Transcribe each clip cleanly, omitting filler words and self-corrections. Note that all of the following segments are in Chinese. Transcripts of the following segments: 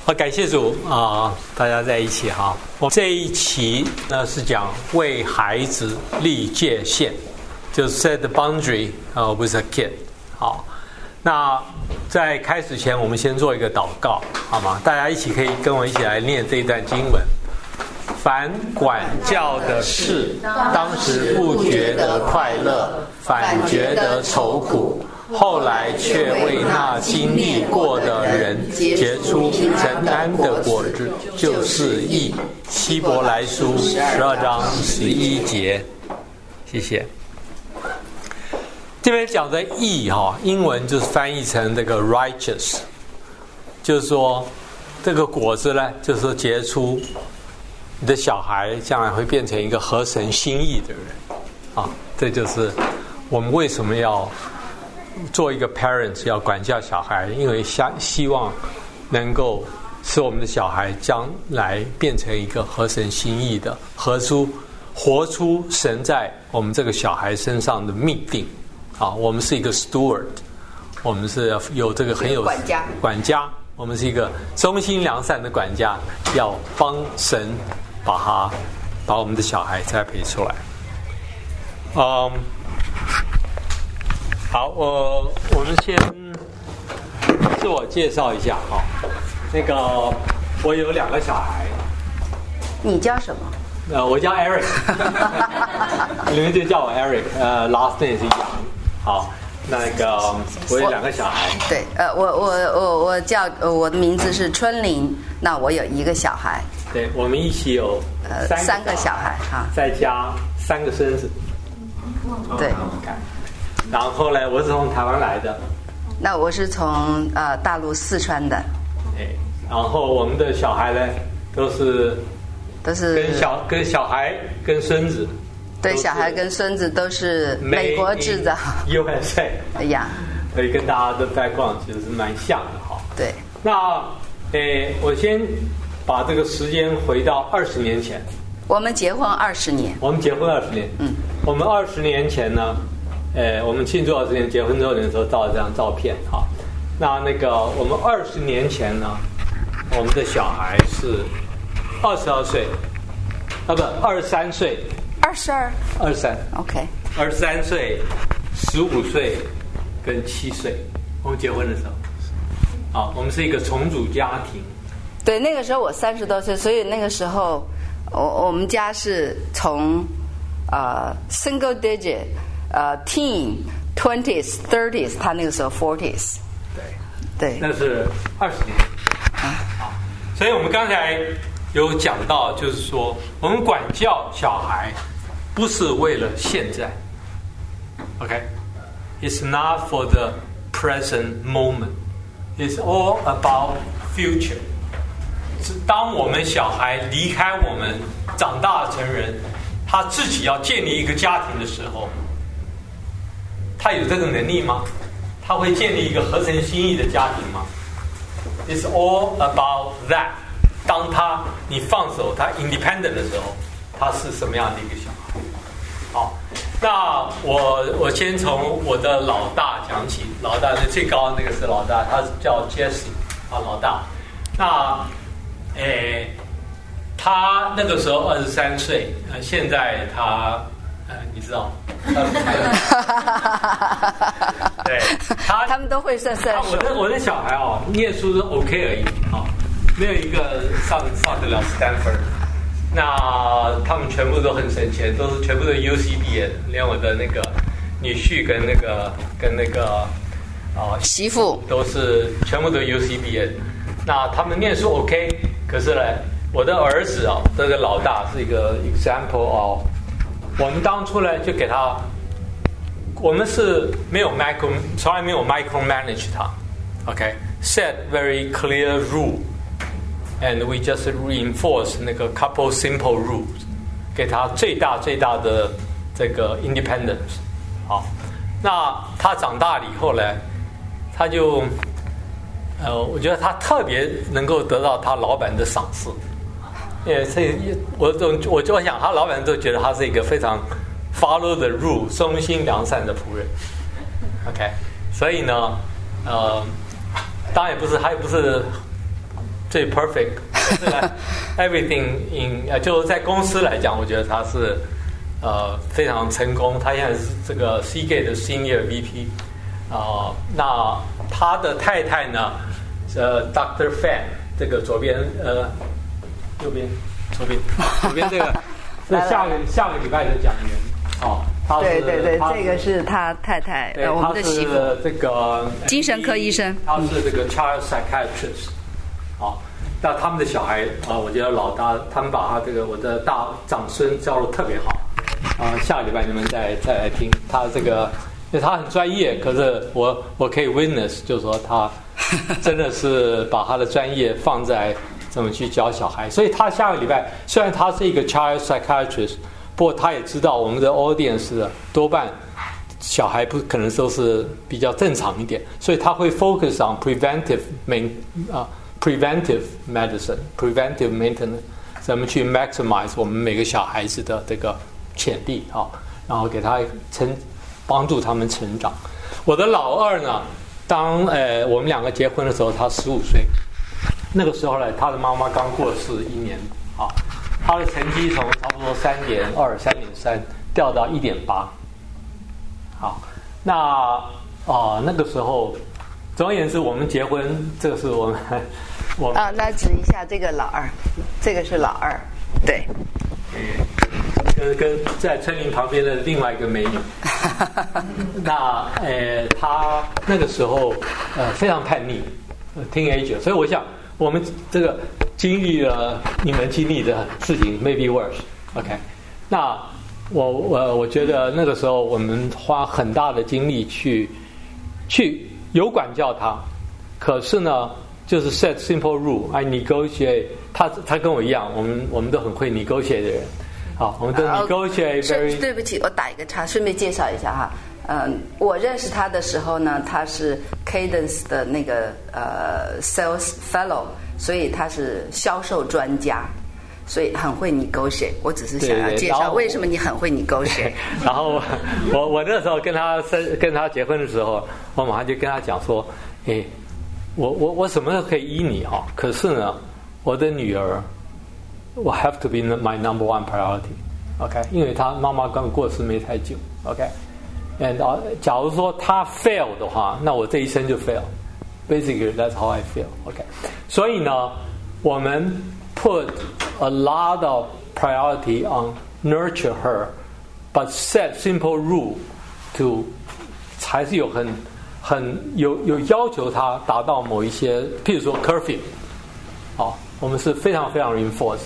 好，感谢主啊、大家在一起哈。我这一期呢是讲为孩子立界限，就是 set the boundary with a kid。好，那在开始前，我们先做一个祷告，好吗？大家一起可以跟我一起来念这一段经文。凡管教的事，当时不觉得快乐，反觉得愁苦。后来却为那经历过的人结出承担的果子，就是义。希伯来书12章11节。谢谢。这边讲的义英文就是翻译成这个 righteous， 就是说这个果子呢，就是说结出你的小孩将来会变成一个合神心意的人这就是我们为什么要做一个 parents 要管教小孩，因为希望能够使我们的小孩将来变成一个合神心意的，活出神在我们这个小孩身上的命定我们是一个 steward， 我们是有这个很有管家，我们是一个忠心良善的管家，要帮神把我们的小孩栽培出来。好，我们先自我介绍一下那个我有2个小孩。 你叫什么？ 我叫 Eric， 你们就叫我 Eric，last name 是杨。好，那个我有2个小孩。 对，我叫我的名字是春玲，那我有1个小孩。 对，我们一起有3个小孩再加3个孙子。 对。 然后呢，我是从台湾来的。 那我是从大陆四川的。 然后我们的小孩呢，都是跟小孩跟孙子。 对，小孩跟孙子都是美国制的。 USA。 哎呀， 所以跟大家的 background 其实是蛮像的对。 那我先把这个时间回到20年前。 我们结婚20年。 我们结婚20年。我们20年前呢，我们庆祝20年结婚周年的时候照了这张照片那个我们20年前呢，我们的小孩是22岁，不23岁。23 OK。 23岁、15岁跟7岁，我们结婚的时候，我们是一个重组家庭。 对，那个时候我30多岁，所以那个时候我们家是从single digit。teen, 20s, 30s， 他那个时候 40s。对， 那是20年。所以我们刚才有讲到，就是说我们管教小孩不是为了现在 ，OK？It's not for the present moment. It's all about future. 当我们小孩离开我们，长大成人，他自己要建立一个家庭的时候。他有这个能力吗？他会建立一个合神心意的家庭吗？ It's all about that。 当你放手，他 independent 的时候，他是什么样的一个小孩？好，那我先从我的老大讲起。老大是最高的那个是老大，他叫 Jesse 老大。那他那个时候23岁，现在他你知道。对， 他们都会算数。 我的小孩念书是 OK 而已没有一个上得了 Stanford。那他们全部都很省钱，全部都 UC 毕业的，连我的那个女婿跟那个媳妇都是全部都 UC 毕业的。那他们念书 OK， 可是呢，我的儿子这个老大是一个 example 我们当初呢就给他，我们是没有从来没有 micromanage 他 ，OK，set very clear rule， and we just reinforce 那个 couple simple rules， 给他最大的这个 independence。好，那他长大了以后呢，他就我觉得他特别能够得到他老板的赏识。我就想，他老板都觉得他是一个非常 follow the rule 忠心良善的仆人。OK， 所以呢，当然也不是，他也不是最 perfect， everything in 就是在公司来讲，我觉得他是非常成功。他现在是这个 Seagate 的 Senior VP 那他的太太呢，Dr. Fan， 这个左边右边左边这个是下个礼拜的讲员对，这个是他太太，我们的媳妇， 这个精神科医生， 他是这个 child psychiatrist。那他们的小孩我觉得老大，他们把他这个我的大长孙教得特别好下个礼拜你们再来听他这个，因为他很专业，可是我可以 witness， 就是说他真的是把他的专业放在怎么去教小孩，所以他下个礼拜虽然他是一个 child psychiatrist， 不过他也知道我们的 audience 多半小孩不可能都是比较正常一点，所以他会 focus on preventive medicine, preventive maintenance， 怎么去 maximize 我们每个小孩子的这个潜力然后给他帮助他们成长。我的老二呢，当我们两个结婚的时候，他15岁，那个时候呢，他的妈妈刚过世1年他的成绩从差不多3.2、3.3掉到1.8。那个时候，总而言之，我们结婚，这个是我们那指一下这个老二，这个是老二，对， 跟在春林旁边的另外一个美女。那他那个时候非常叛逆，teenager， 所以我想我们这个经历了你们经历的事情 ，maybe worse。OK， 那我觉得那个时候我们花很大的精力去有管教他，可是呢，就是 set simple rule，I negotiate。他跟我一样，我们都很会 negotiate 的人。我们都 negotiate very。对不起，我打一个岔，顺便介绍一下我认识他的时候呢，他是 Cadence 的那个sales fellow， 所以他是销售专家。所以很会negotiate，我只是想要介绍为什么你很会negotiate。 然后我那时候跟他结婚的时候，我马上就跟他讲说，我什么都可以依你可是呢，我的女儿，我 have to be my number one priority，OK， 因为她妈妈刚过世没太久 ，OK，and 假如说她 fail 的话，那我这一生就 fail。Basically that's how I feel，OK，所以呢，我们put a lot of priority on nurture her, but set simple rule to 还是有有要求她达到某一些，譬如说 curfew， 我们是非常非常 reinforced，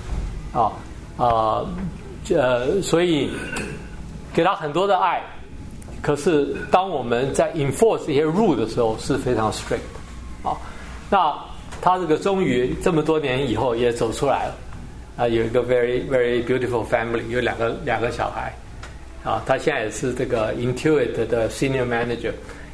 所以给她很多的爱，可是当我们在 enforce 一些 rule 的时候是非常 strict， 那他这个终于这么多年以后也走出来了，有一个 very very beautiful family， 有两个小孩，他现在也是这个 Intuit 的 senior manager，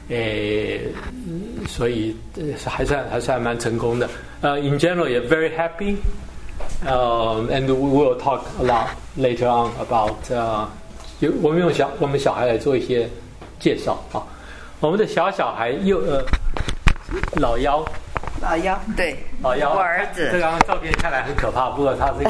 所以还算蛮成功的。In general 也 very happy，and we will talk a lot later on about 我们用我们小孩来做一些介绍我们的小孩老幺， 对， 老幺， 我儿子。 这张照片看来很可怕，不过他是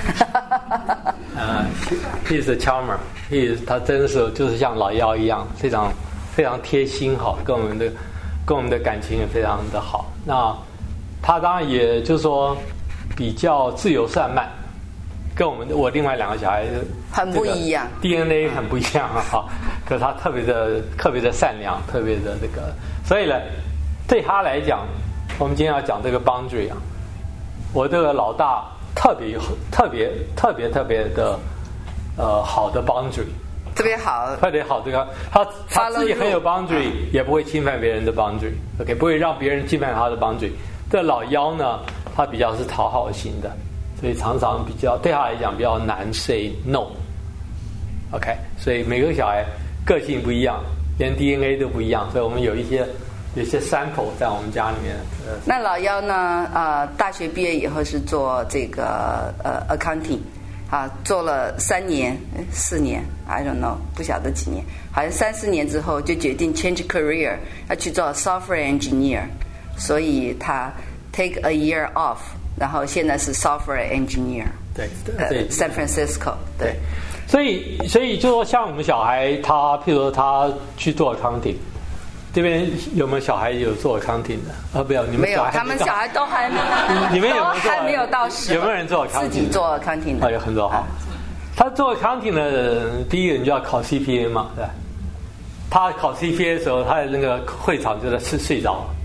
he is a charmer， 他真是就是像老幺一样，非常非常贴心跟我们的感情也非常的好。那他当然也就是说比较自由散漫，跟我另外两个小孩很不一样 ，DNA 很不一样可是他特别的善良，特别的这个，所以呢，对他来讲。我们今天要讲这个 boundary 我这个老大特别的好的 boundary， 特别好这个他自己很有 boundary， 也不会侵犯别人的 boundary，OK， 不会让别人侵犯他的 boundary。这老幺呢，他比较是讨好型的，所以常常比较对他来讲比较难 say no，OK， 所以每个小孩个性不一样，连 DNA 都不一样，所以我们有一些 sample 在我们家里面。 那老幺呢？大学毕业以后是做这个accounting， 做了3年、4年 ，I don't know， 不晓得几年，好像3-4年之后就决定 change career， 要去做 software engineer， 所以他 take a year off， 然后现在是 software engineer。 对 San Francisco。对。 所以就说像我们小孩，他譬如说他去做 accounting， 这边有没有小孩有做 accounting 的？没有，你们小孩没有，他们小孩都还没， 你们都还没有到10。 有没有人做 accounting？ 自己做 accounting 的？ 有很多哈。他做 accounting 的人，第一个人就要考 CPA 嘛，对吧？他考 CPA 的时候，他的那个会场就在睡着了。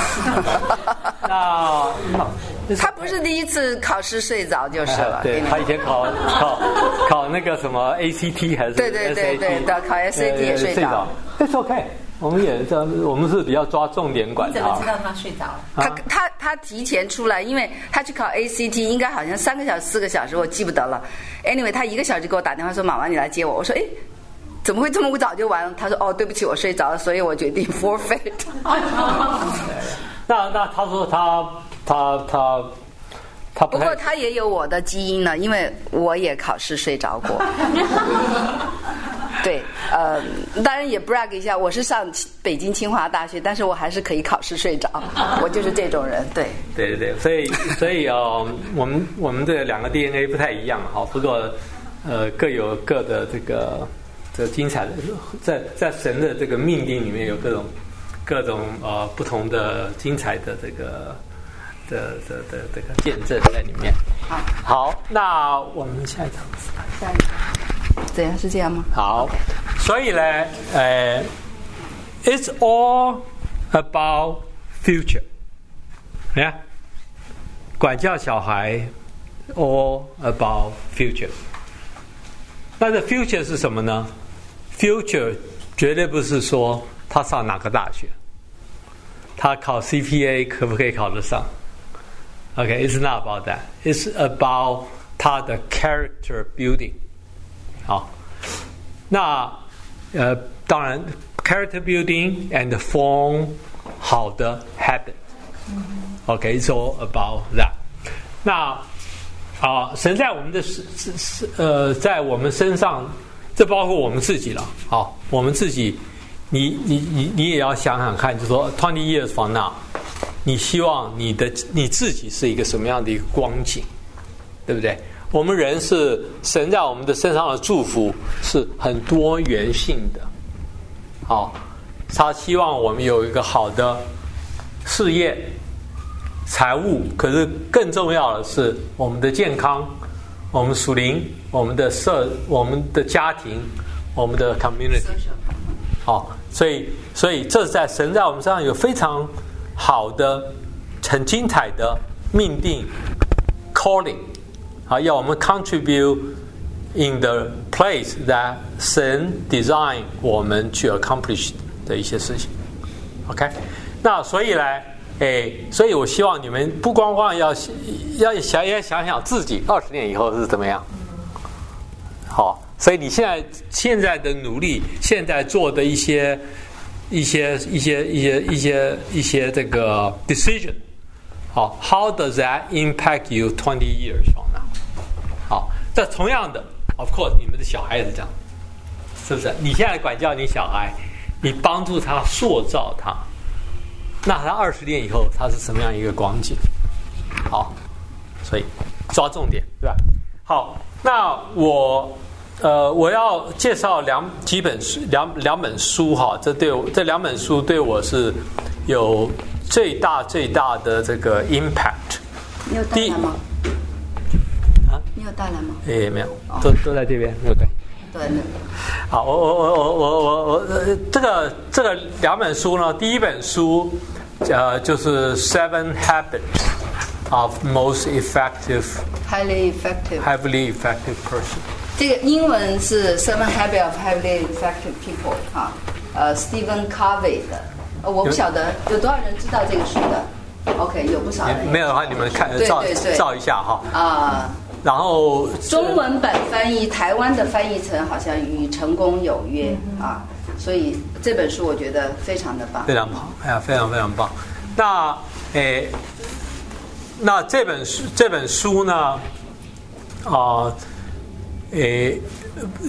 那他不是第一次考试睡着就是了。 对，他以前考那个什么 ACT 还是对，考 SAT 也睡着。 It's OK， 我们也这样，我们是比较抓重点管。 你怎么知道他睡着了？ 他提前出来，因为他去考 ACT 应该好像3个小时4个小时，我记不得了。Anyway， 他1个小时给我打电话说：“妈妈，你来接我。”我说：“哎。”怎么会这么早就完了？他说：“哦，对不起，我睡着了，所以我决定 forfeit。” 那他说他不过他也有我的基因呢，因为我也考试睡着过。对，当然也 brag 一下，我是上北京清华大学，但是我还是可以考试睡着，我就是这种人。对， 所以我们这两个 DNA 不太一样，好，不过各有各的这个精彩的，在神的这个命定里面有各种不同的精彩的这个这个见证在里面。好，那我们下一场。 怎样是这样吗？ 好，所以呢，it's all about future。你看，管教小孩 all about future。那这 future 是什么呢？Future 绝对不是说他上哪个大学，他考 CPA 可不可以考得上 ？OK，it's not about that. It's about 他的 character building。好，那当然 character building and form 好的 habit。OK，it's all about that。那神在我们的在我们身上。这包括我们自己了，好，我们自己，你也要想想看，就说 20 years from now， 你希望你自己是一个什么样的一个光景，对不对？我们人是神在我们的身上的祝福是很多元性的，好，他希望我们有一个好的事业、财务，可是更重要的是我们的健康。我们属灵，我们的家庭，我们的 community， 好，所以这在神在我们身上有非常好的、很精彩的命定 calling， 啊，要我们 contribute in the place that 神 design 我们去 accomplish 的一些事情 ，OK， 那所以呢。所以我希望你们不光光要想想自己20年以后是怎么样。好，所以你现在的努力，现在做的一些这个 decision， 好 ，how does that impact you 20 years from now？ 好，这同样的 ，of course， 你们的小孩也是这样，是不是？你现在管教你小孩，你帮助他塑造他。那他20年以后他是什么样一个光景？好，所以抓重点，对吧？好，那我要介绍两本书哈，这两本书对我是有最大的这个 impact。 你有带来吗？你有带来吗？ 没有，都在这边，没有带。 对。 好，我这个两本书呢，第一本书就是 Seven Habits of Most Highly Effective Person。 这个英文是 Seven Habits of Highly Effective People 啊，Stephen Covey 的。我不晓得有多少人知道这个书的。OK， 有不少人。 没有的话，你们看照一下哈。然后中文版翻译，台湾的翻译成好像与成功有约啊，所以这本书我觉得非常的棒， 非常好，哎呀，非常非常棒。那这本书呢，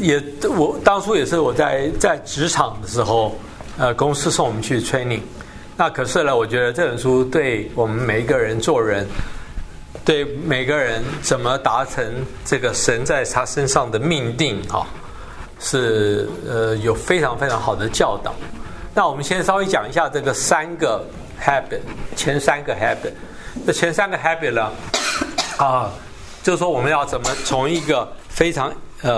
我当初也是我在职场的时候，公司送我们去 training， 那可是呢，我觉得这本书对我们每一个人做人，对每个人怎么达成这个神在他身上的命定啊，是有非常非常好的教导。那我们先稍微讲一下这个3个 habit， 前3个 habit。这前3个 habit 呢，就是说我们要怎么从一个非常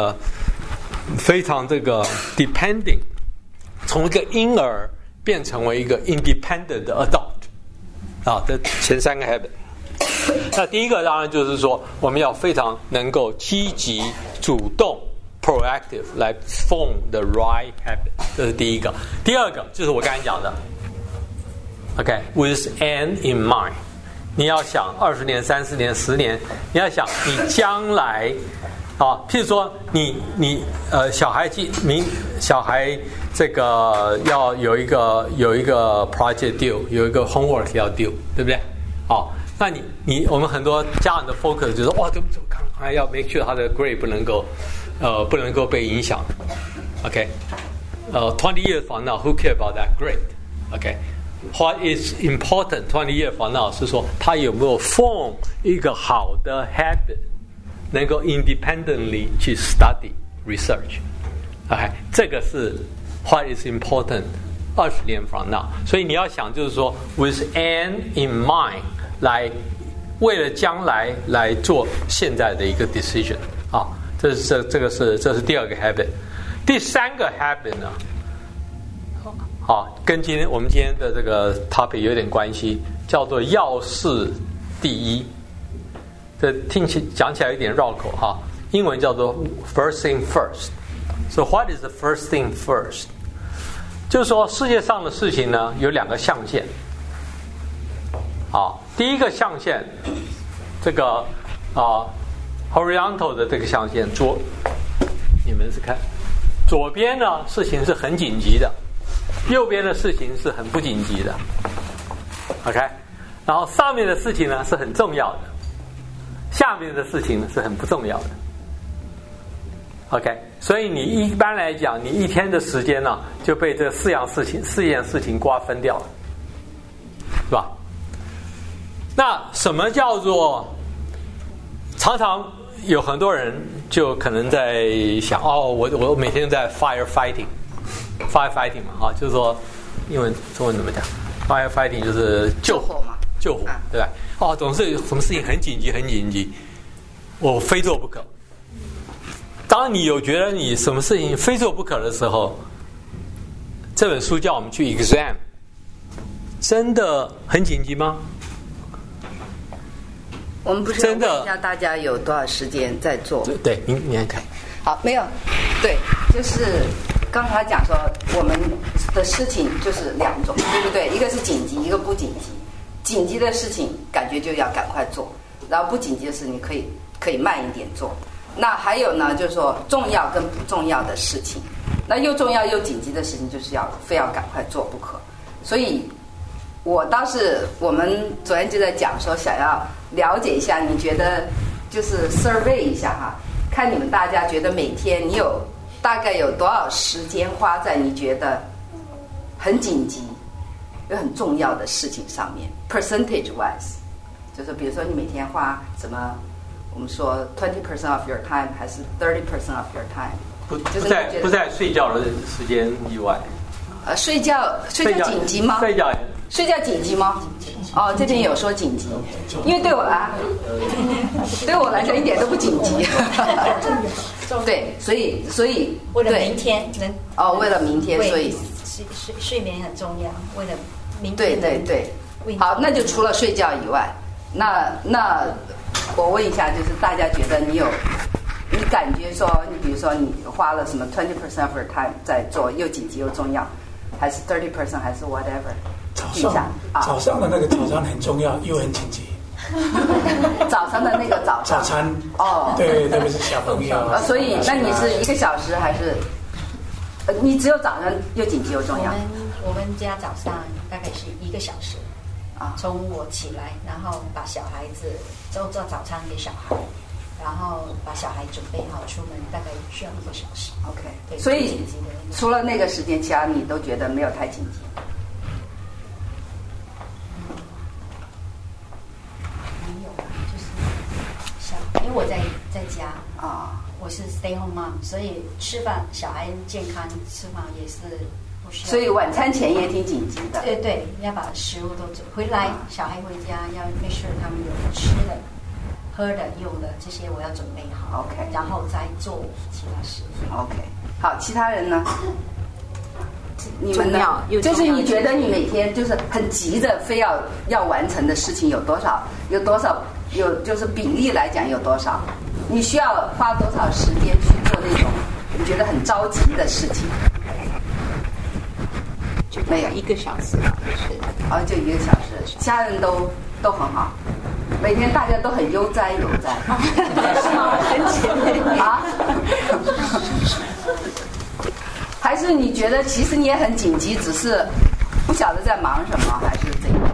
这个 depending， 从一个婴儿变成为一个 independent adult 啊，这前3个 habit。那第一个当然就是说，我们要非常能够积极主动 proactive 来 form the right habit， 这是第一个。第二个就是我刚才讲的 ，OK with end in mind， 你要想20年、30年、10年，你要想你将来譬如说你小孩这个要有一个 project due， 有一个 homework 要 due， 对不对？那我们很多家长的 focus 就是还要 make sure 他的 grade 不能够被影响。OK， 20 years from now who care about that grade？OK，what is important 20 years from now 是说他有没有 form 一个好的 habit， 能够 independently 去 study research。OK， 这个是 what is important 20年 from now。所以你要想就是说 with end in mind。来为了将来来做现在的一个 decision 这是第2个 habit。第3个 habit 呢，跟我们今天的这个 topic 有点关系，叫做要事第一。这讲起来有点绕口英文叫做 first thing first。So what is the first thing first？ 就是说世界上的事情呢有2个象限。第一个象限，这个horizontal 的这个象限你们是看左边呢事情是很紧急的，右边的事情是很不紧急的 ，OK， 然后上面的事情呢是很重要的，下面的事情呢是很不重要的 ，OK， 所以你一般来讲，你一天的时间呢就被这4件事情瓜分掉了，是吧？那什么叫做？常常有很多人就可能在想，我每天在 firefighting 嘛，就是说英文中文怎么讲 ？firefighting 就是救火嘛，救火，对吧？总是什么事情很紧急，我非做不可。当你有觉得你什么事情非做不可的时候，这本书叫我们去 exam， 真的很紧急吗？ 我们不是要问一下大家有多少时间在做？ 对，你看。 好，没有，对，就是刚才讲说我们的事情就是2种，对不对？一个是紧急，一个不紧急。紧急的事情感觉就要赶快做，然后不紧急的事情可以慢一点做。那还有呢，就是说重要跟不重要的事情，那又重要又紧急的事情，就是非要赶快做不可。所以我们昨天就在讲说，想要了解一下，你觉得就是 survey 一下看你们大家觉得每天你大概有多少时间花在你觉得很紧急又很重要的事情上面 ，percentage wise， 就是比如说你每天花什么，我们说 20% of your time 还是 30% of your time， 不在睡觉的时间以外。 睡觉紧急吗？睡觉紧急吗？这边有说紧急，因为对我来讲一点都不紧急。对，所以为了明天为了明天，所以睡眠很重要。为了明天，对。好，那就除了睡觉以外，那我问一下，就是大家觉得你感觉说，你比如说你花了什么 20% of your time 在做又紧急又重要，还是 30% 还是 whatever？ 早上的那个早餐很重要又很紧急。 早上的那个早餐对，特别是小朋友。 所以那你是1个小时还是？你只有早上又紧急又重要？ 我们家早上大概是1个小时从我起来，然后把小孩子做早餐给小孩，然后把小孩准备好出门，大概需要1个小时。 OK， 对，所以除了那个时间，其他你都觉得没有太紧急。 因为我在家啊，我是 stay home mom， 所以吃饭小孩健康吃饭也是不需要。 所以晚餐前也挺紧急的。 对，要把食物都做回来，小孩回家要 make sure 他们有吃的、喝的、用的这些我要准备好 ，OK， 然后再做其他事 ，OK。好，其他人呢？你们呢？ 就是你觉得你每天就是很急着非要完成的事情有多少？就是比例来讲有多少？你需要花多少时间去做那种你觉得很着急的事情？ 就没有1个小时，就是就1个小时，家人都很好，每天大家都很悠哉， 是吗？很前面啊？还是你觉得其实你也很紧急，只是不晓得在忙什么，还是怎样？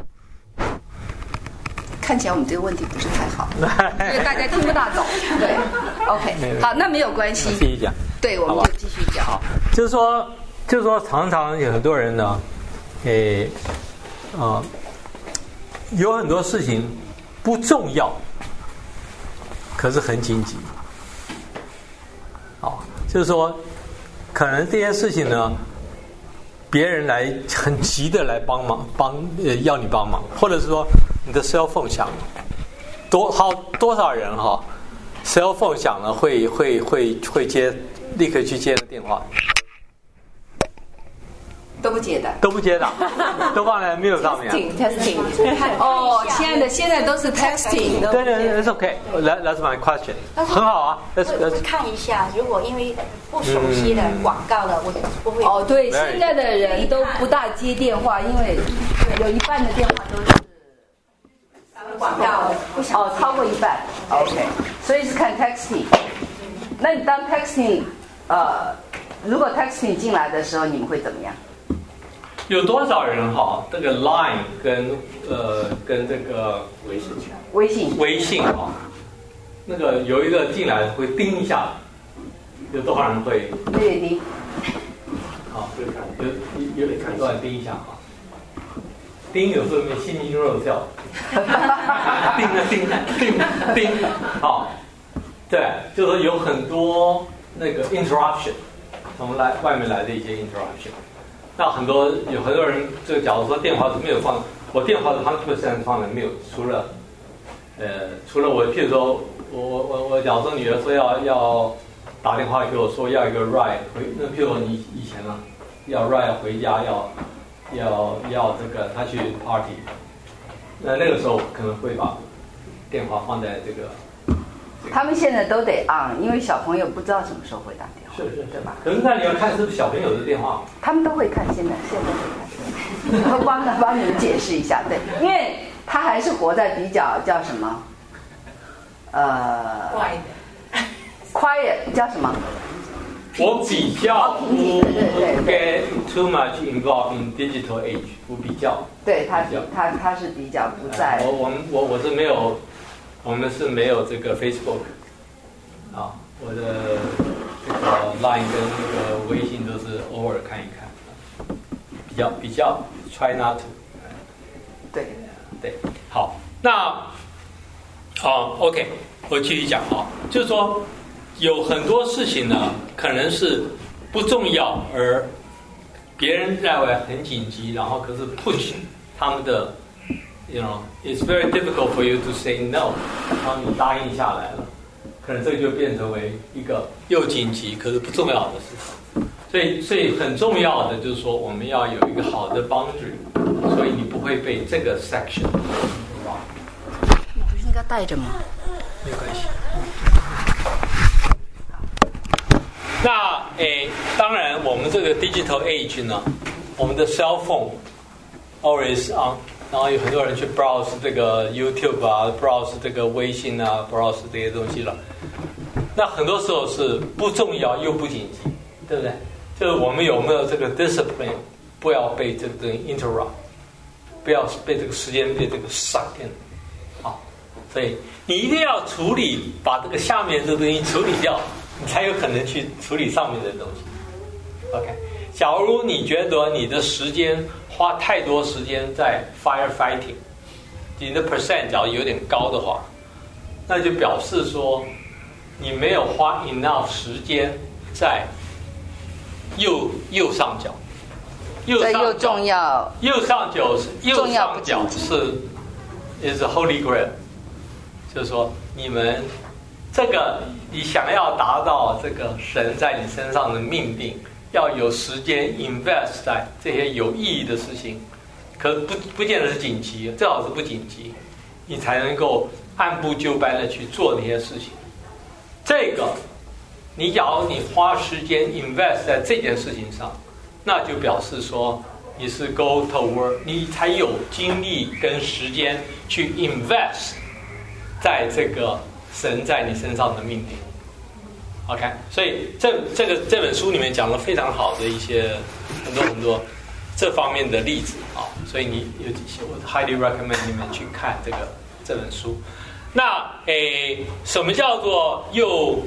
看起来我们这个问题不是太好，因为大家听不大懂。对 ，OK， 好，那没有关系。 继续讲。 对，我们就继续讲。 好，就是说，常常有很多人呢，有很多事情不重要，可是很紧急。就是说，可能这件事情呢，别人来很急的来帮忙，要你帮忙，或者是说你的 cell phone 响了，多少人cell phone 响了会接，立刻去接的电话。 都不接的， 都放在 mute 上面。 testing 哦，亲爱的，现在都是 testing。 对 ，it's okay. That's my question. 很好啊。 会看一下，如果因为不熟悉的广告的，我不会。 哦，对，现在的人都不大接电话，因为有一半的电话都是广告的。 超过一半。OK， 所以是看 texting。那你当 texting，如果 texting 进来的时候，你们会怎么样？ 有多少人这个 Line 跟这个微信那个有一个进来会叮一下，有多少人会？ 略叮。 好，有很多人叮一下叮有时候心惊肉跳，叮，好，对，就是说有很多那个 interruption， 从外面来的一些 interruption。那有很多人，就假如说电话是没有放，我电话是 100% 放在没有，除了我，譬如说我假如说女儿说要打电话给我说要一个 ride 回，那譬如说你以前呢要 ride 回家要这个她去 party， 那个时候可能会把电话放在这个。 他们现在都得 on， 因为小朋友不知道什么时候会打电话， 是对吧？ 可是那你要看是不是小朋友的电话， 他们都会看，现在会看。我帮你们解释一下，对，因为他还是活在比较叫什么，quiet 叫什么？ 我比较不 get too much involved in digital age， 我比较。 对，他是比较不在。 我是没有。我们是没有这个 Facebook， 我的这个 Line 跟那个微信都是偶尔看一看，比较 try not to。对，好，那OK， 我继续讲就是说有很多事情呢，可能是不重要，而别人认为很紧急，然后可是 push 他们的。it's very difficult for you to say no， 然后你答应下来了，可能这就变成为一个又紧急可是不重要的事情。所以很重要的就是说，我们要有一个好的 boundary， 所以你不会被这个 section。 你不是应该带着吗？ 没关系。那当然，我们这个 digital age 呢，我们的 cell phone always on。然后有很多人去 browse 这个 YouTube browse 这个微信browse 这些东西了。那很多时候是不重要又不紧急，对不对？就是我们有没有这个 discipline， 不要被这个 interrupt， 不要被这个时间被这个 suck in。所以你一定要处理，把这个下面的东西处理掉，你才有可能去处理上面的东西。OK， 假如你觉得你的时间花太多时间在 firefighting， 你的 percent 假如有点高的话， 那就表示说你没有花 enough 时间在右上角。右上角是 is a holy grail， 就是说你们这个你想要达到这个神在你身上的命定，要有时间 invest 在这些有意义的事情，可不见得是紧急，最好是不紧急，你才能够按部就班的去做那些事情。这个你假如你花时间 invest 在这件事情上，那就表示说你是 go toward， 你才有精力跟时间去 invest 在这个神在你身上的命令。OK， 所以这本书里面讲了非常好的一些很多这方面的例子啊，所以你有我 highly recommend 你们去看这本书。那什么叫做又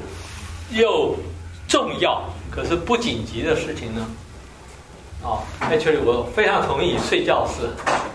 重要可是不紧急的事情呢？Actually 我非常同意睡觉是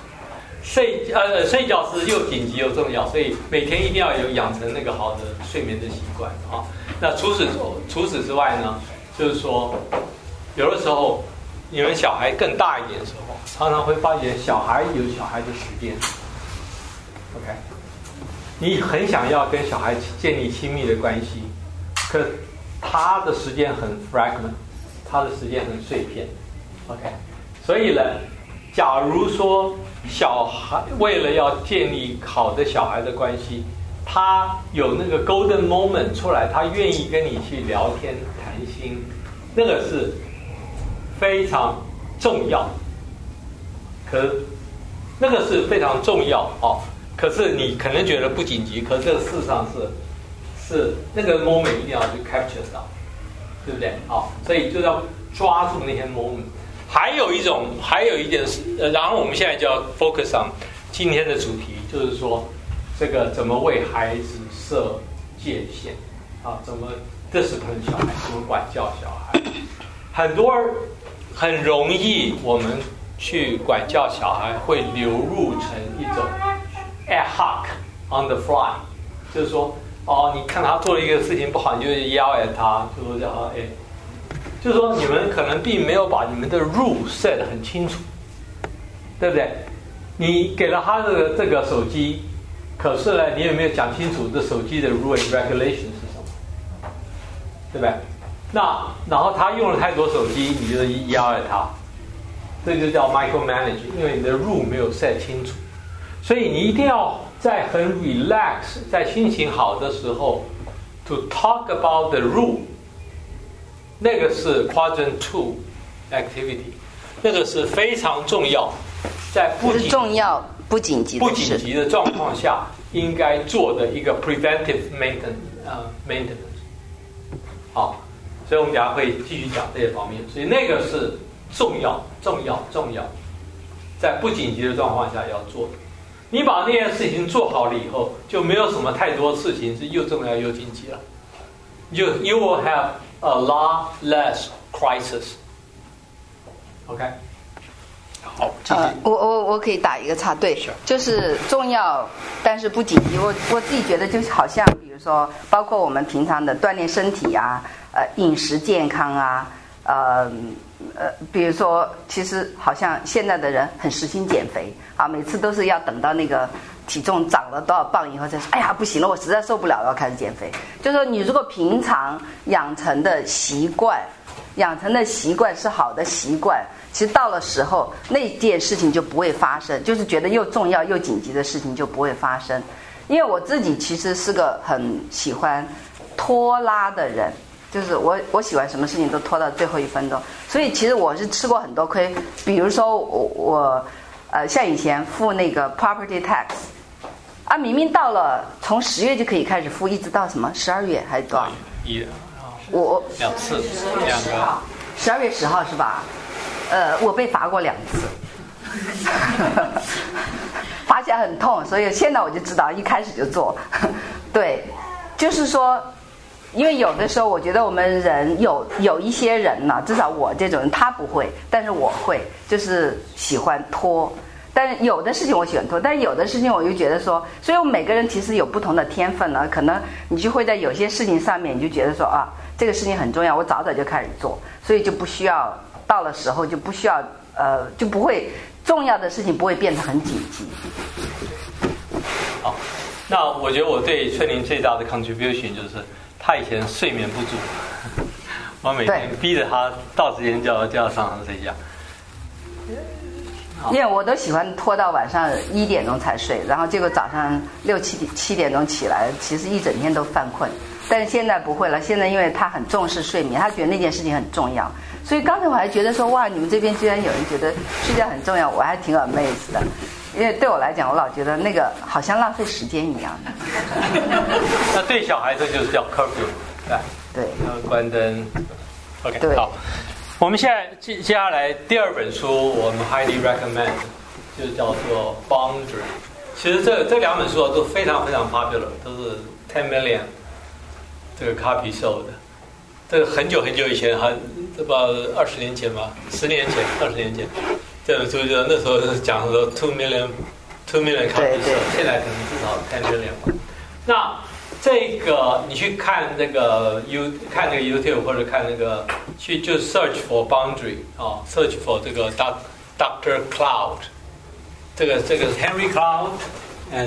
又紧急又重要，所以每天一定要养成那个好的睡眠的习惯啊。那除此之外呢，就是说有的时候你们小孩更大一点的时候，常常会发现小孩有小孩的时间 ，OK， 你很想要跟小孩建立亲密的关系，可他的时间很 fragment， 他的时间很碎片。OK， 所以呢，假如说小孩为了要建立好的小孩的关系，他有那个 golden moment 出来，他愿意跟你去聊天谈心，那个是非常重要。那个是非常重要哦。可是你可能觉得不紧急，可是这个事实上是那个 moment 一定要去 capture 到，对不对？所以就要抓住那些 moment。还有一件事，然后我们现在就要 focus on 今天的主题，就是说这个怎么为孩子设界限怎么 discipline 小孩，怎么管教小孩。很容易我们去管教小孩会流入成一种 ad hoc on the fly， 就是说你看他做了一个事情不好，你就yell at他，就说叫他就是说你们可能并没有把你们的 rule set 得很清楚，对不对？你给了他这个手机，可是呢，你有没有讲清楚这手机的 rule and regulation 是什么？对不对？那然后他用了太多手机，你就压着他，这就叫 micromanage， 因为你的 rule 没有 set 清楚，所以你一定要在很 relax， 在心情好的时候 to talk about the rule。那个是 Quadrant 2 activity， 那个是非常重要，在不紧急的状况下应该做的一个 preventive maintenance。好，所以我们等一下会继续讲这些方面。所以那个是重要，在不紧急的状况下要做的。你把那件事情做好了以后，就没有什么太多事情是又重要又紧急了。You will have a lot less crisis. OK， 好， 我可以打一个岔，对，就是重要但是不紧急。我自己觉得就好像，比如说，包括我们平常的锻炼身体啊，饮食健康啊，比如说，其实好像现在的人很实行减肥啊，每次都是要等到那个体重涨了多少磅以后再说，哎呀不行了，我实在受不了了，要开始减肥。就是说，你如果平常养成的习惯是好的习惯，其实到了时候那件事情就不会发生，就是觉得又重要又紧急的事情就不会发生。因为我自己其实是个很喜欢拖拉的人，就是我喜欢什么事情都拖到最后1分钟，所以其实我是吃过很多亏。比如说我像以前付那个 property tax 啊，明明到了从10月就可以开始付，一直到什么12月还是多少？我 2次，2个。 12月10号是吧？我被罚过2次，罚起来很痛，所以现在我就知道一开始就做。对，就是说。因为有的时候我觉得我们人有一些人呢，至少我这种人他不会，但是我会，就是喜欢拖。 但是有的事情我喜欢拖，但是有的事情我又觉得说，所以我们每个人其实有不同的天分呢。可能你就会在有些事情上面，你就觉得说啊，这个事情很重要，我早就开始做，所以就不需要到了时候就不需要就不会重要的事情不会变得很紧急。 好，那我觉得我对翠玲最大的 contribution 就是她以前睡眠不足，我每天逼着她到时间就要上床睡觉。 因为我都喜欢拖到晚上1点钟才睡，然后结果早上6、7点钟起来，其实一整天都犯困。但是现在不会了，现在因为他很重视睡眠，他觉得那件事情很重要，所以刚才我还觉得说哇，你们这边居然有人觉得睡觉很重要，我还挺 amazed 的。因为对我来讲，我老觉得那个好像浪费时间一样。 那对小孩子就是叫 curfew， 对， 关灯。OK， 对， 好。我们现在接下来第2本书，我们 highly recommend， 就叫做 Boundary。其实这2本书都非常非常 popular， 都是10 million 这个 copy sold 的。这个很久很久以前，这不20年前吧，10年前、20年前，这本书就那时候讲说2 million copy sold， 现在可能至少10 million 吧。那这个你去看那个看那个 YouTube 或者看那个去就 search for boundary search for 这个 Dr. Cloud， 这个 Henry Cloud and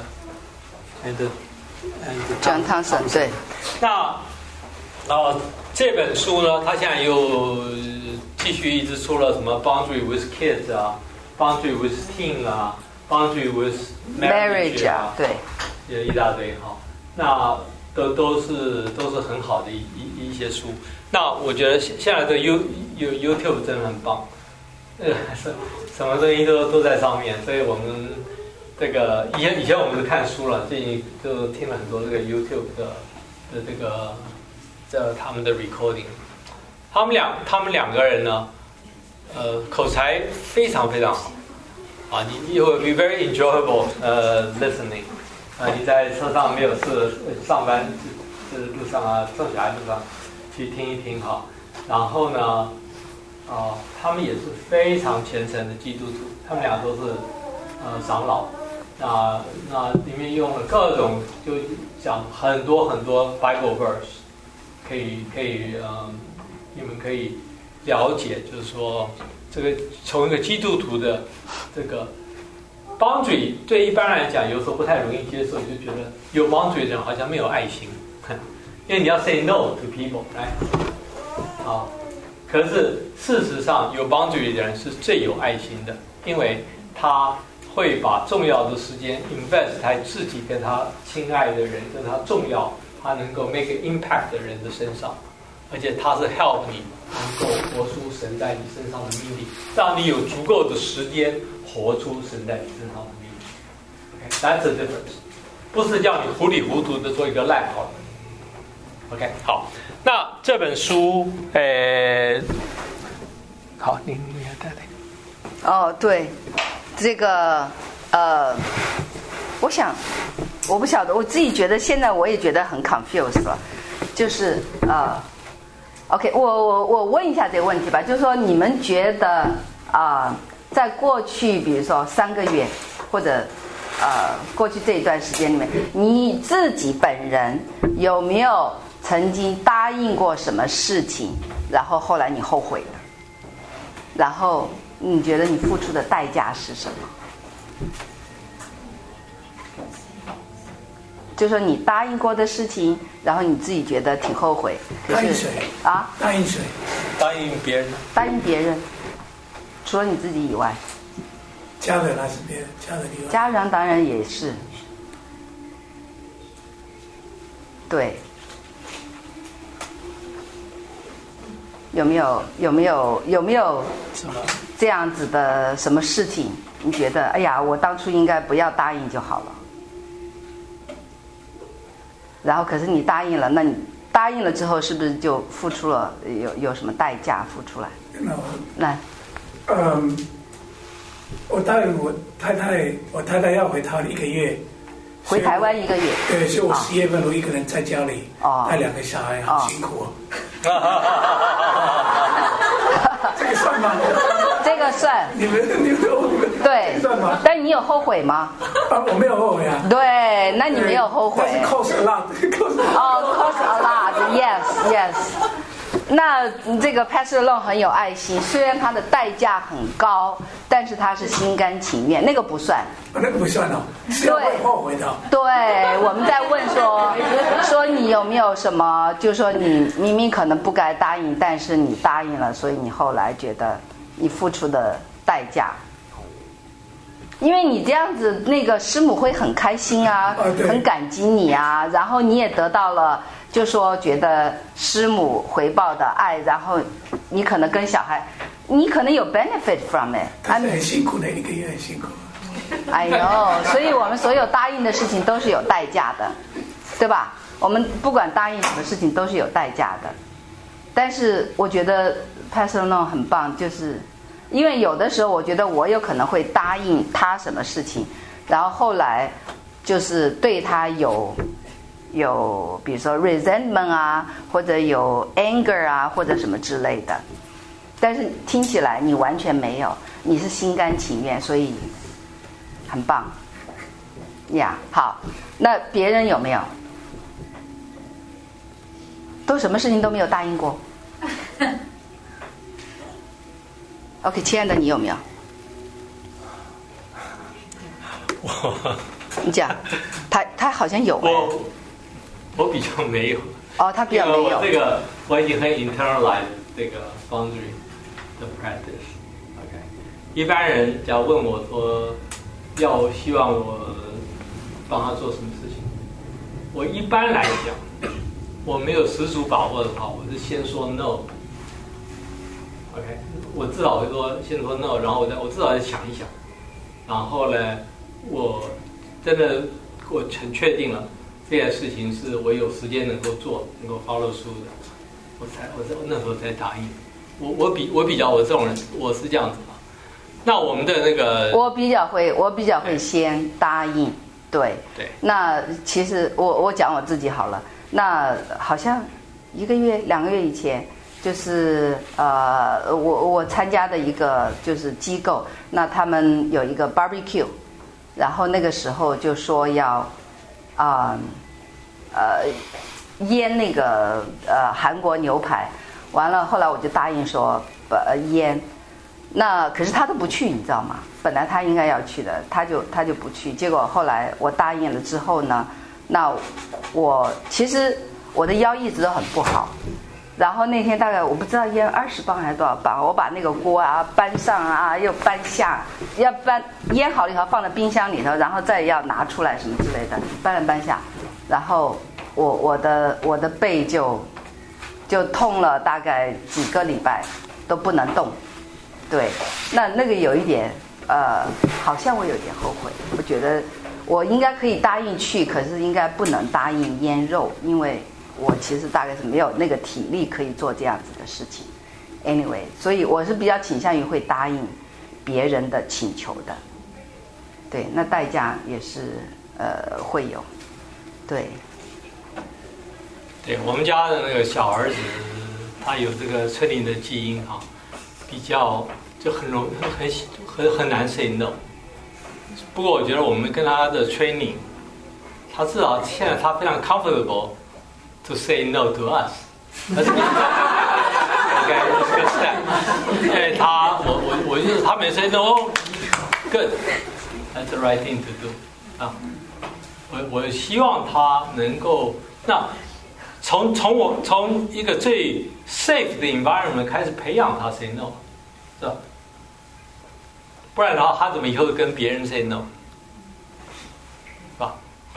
John Thompson 对。 那这本书呢，他现在又继续一直出了什么 Boundary with Kids 啊 ，Boundary with Teen 啊 ，Boundary with Marriage 啊， 对， 也一大堆哈。那都是很好的一些书。那我觉得现在的 YouTube 真的很棒，什么东西都在上面。所以我们这个以前我们是看书了，最近就听了很多这个 YouTube 的这个他们的 recording。他们两个人呢，口才非常非常好啊，你 will be very enjoyable listening。你在车上没有事，上班这路上啊，送小孩路上去听一听哈。然后呢，他们也是非常虔诚的基督徒，他们俩都是长老。那里面用了各种，就讲很多很多 Bible verse， 可以你们可以了解，就是说这个从一个基督徒的这个。boundary 对一般来讲有时候不太容易接受，就觉得有 boundary 的人好像没有爱心，因为你要 say no to people， 好，可是事实上有 boundary 的人是最有爱心的，因为他会把重要的时间 invest 在自己跟他亲爱的人、跟他重要、他能够 make an impact 的人的身上，而且他是 help 你能够活出神在你身上的命令，让你有足够的时间活出神在你身上的命令。OK，that's the difference， 不是叫你糊里糊涂的做一个烂好人。OK， 好，那这本书，好，你要带那个。对，这个我不晓得，我自己觉得现在我也觉得很 confused 了，就是OK， 我问一下这个问题吧，就是说你们觉得在过去比如说3个月或者过去这一段时间里面，你自己本人有没有曾经答应过什么事情，然后后来你后悔了，然后你觉得你付出的代价是什么？就说你答应过的事情，然后你自己觉得挺后悔。 答应谁？答应谁？ 答应别人。 答应别人，除了你自己以外。 家人还是别人？家人以外。家人当然也是。对。有没有这样子的什么事情？你觉得哎呀，我当初应该不要答应就好了。然后可是你答应了，那你答应了之后是不是就付出了有什么代价付出来？来， 我答应我太太要回台湾1个月， 回台湾1个月。 对，所以我10月份我一个人在家里带2个小孩，好辛苦这个算吗？ 这个算。 你们对， 对，但你有后悔吗？ 我没有后悔啊。 对，那你没有后悔。 但是 cost a lot， cost a lot，yes。那这个 Pastor Long 很有爱心，虽然他的代价很高，但是他是心甘情愿，那个不算。 那个不算哦，是要会后悔的。 对，我们在问说你有没有什么，就是说你明明可能不该答应，但是你答应了，所以你后来觉得你付出的代价。因为你这样子，那个师母会很开心啊，很感激你啊，然后你也得到了，就说觉得师母回报的爱，然后你可能跟小孩，你可能有 benefit from it。 但是很辛苦的，一个月很辛苦。 哎呦，所以我们所有答应的事情都是有代价的，对吧？我们不管答应什么事情都是有代价的。但是我觉得 Pastor Long 很棒，就是因为有的时候我觉得我有可能会答应他什么事情，然后后来就是对他有比如说 resentment 啊，或者有 anger 啊，或者什么之类的。但是听起来你完全没有，你是心甘情愿，所以很棒呀。好，那别人有没有？都什么事情都没有答应过？OK， 亲爱的，你有没有？你讲，他好像有。 我比较没有。 哦，他比较没有。 这个我已经很 internalize 这个 boundary 的 practice。OK， 一般人假如问我说希望我帮他做什么事情，我一般来讲，我没有十足把握的话，我是先说 no。OK， 我至少会先说 no， 然后我至少再想一想，然后呢，我真的我很确定了这件事情是我有时间能够做，能够 follow through的，我那时候才答应。我比较我这种人，我是这样子的。那我们的那个， 我比较会先答应，对。那其实我讲我自己好了，那好像1个月2个月以前。就是我参加的一个就是机构，那他们有一个 barbecue， 然后那个时候就说要腌那个韩国牛排，完了后来我就答应说腌，那可是他都不去，你知道吗？本来他应该要去的，他就不去，结果后来我答应了之后呢，那其实我的腰一直都很不好。然后那天大概我不知道腌20磅还是多少磅，我把那个锅啊搬上啊又搬下，要腌好了以后放在冰箱里头，然后再要拿出来什么之类的，搬来搬下，然后我的背就痛了大概几个礼拜都不能动。对，那个有一点好像我有点后悔，我觉得我应该可以答应去，可是应该不能答应腌肉，因为我其实大概是没有那个体力可以做这样子的事情。Anyway， 所以我是比较倾向于会答应别人的请求的。对，那代价也是会有。对， 我们家的那个小儿子，他有这个村林的基因哈，比较就很难 say no。不过我觉得我们跟他的 training， 他至少现在他非常 comfortable。To say no to us， that's OK， that's a good step。因为我就是他没 say no，good，that's the right thing to do。我希望他能够从一个最 safe 的 environment 开始培养他 say no， 是吧？不然的话，他怎么以后跟别人 say no， 是吧？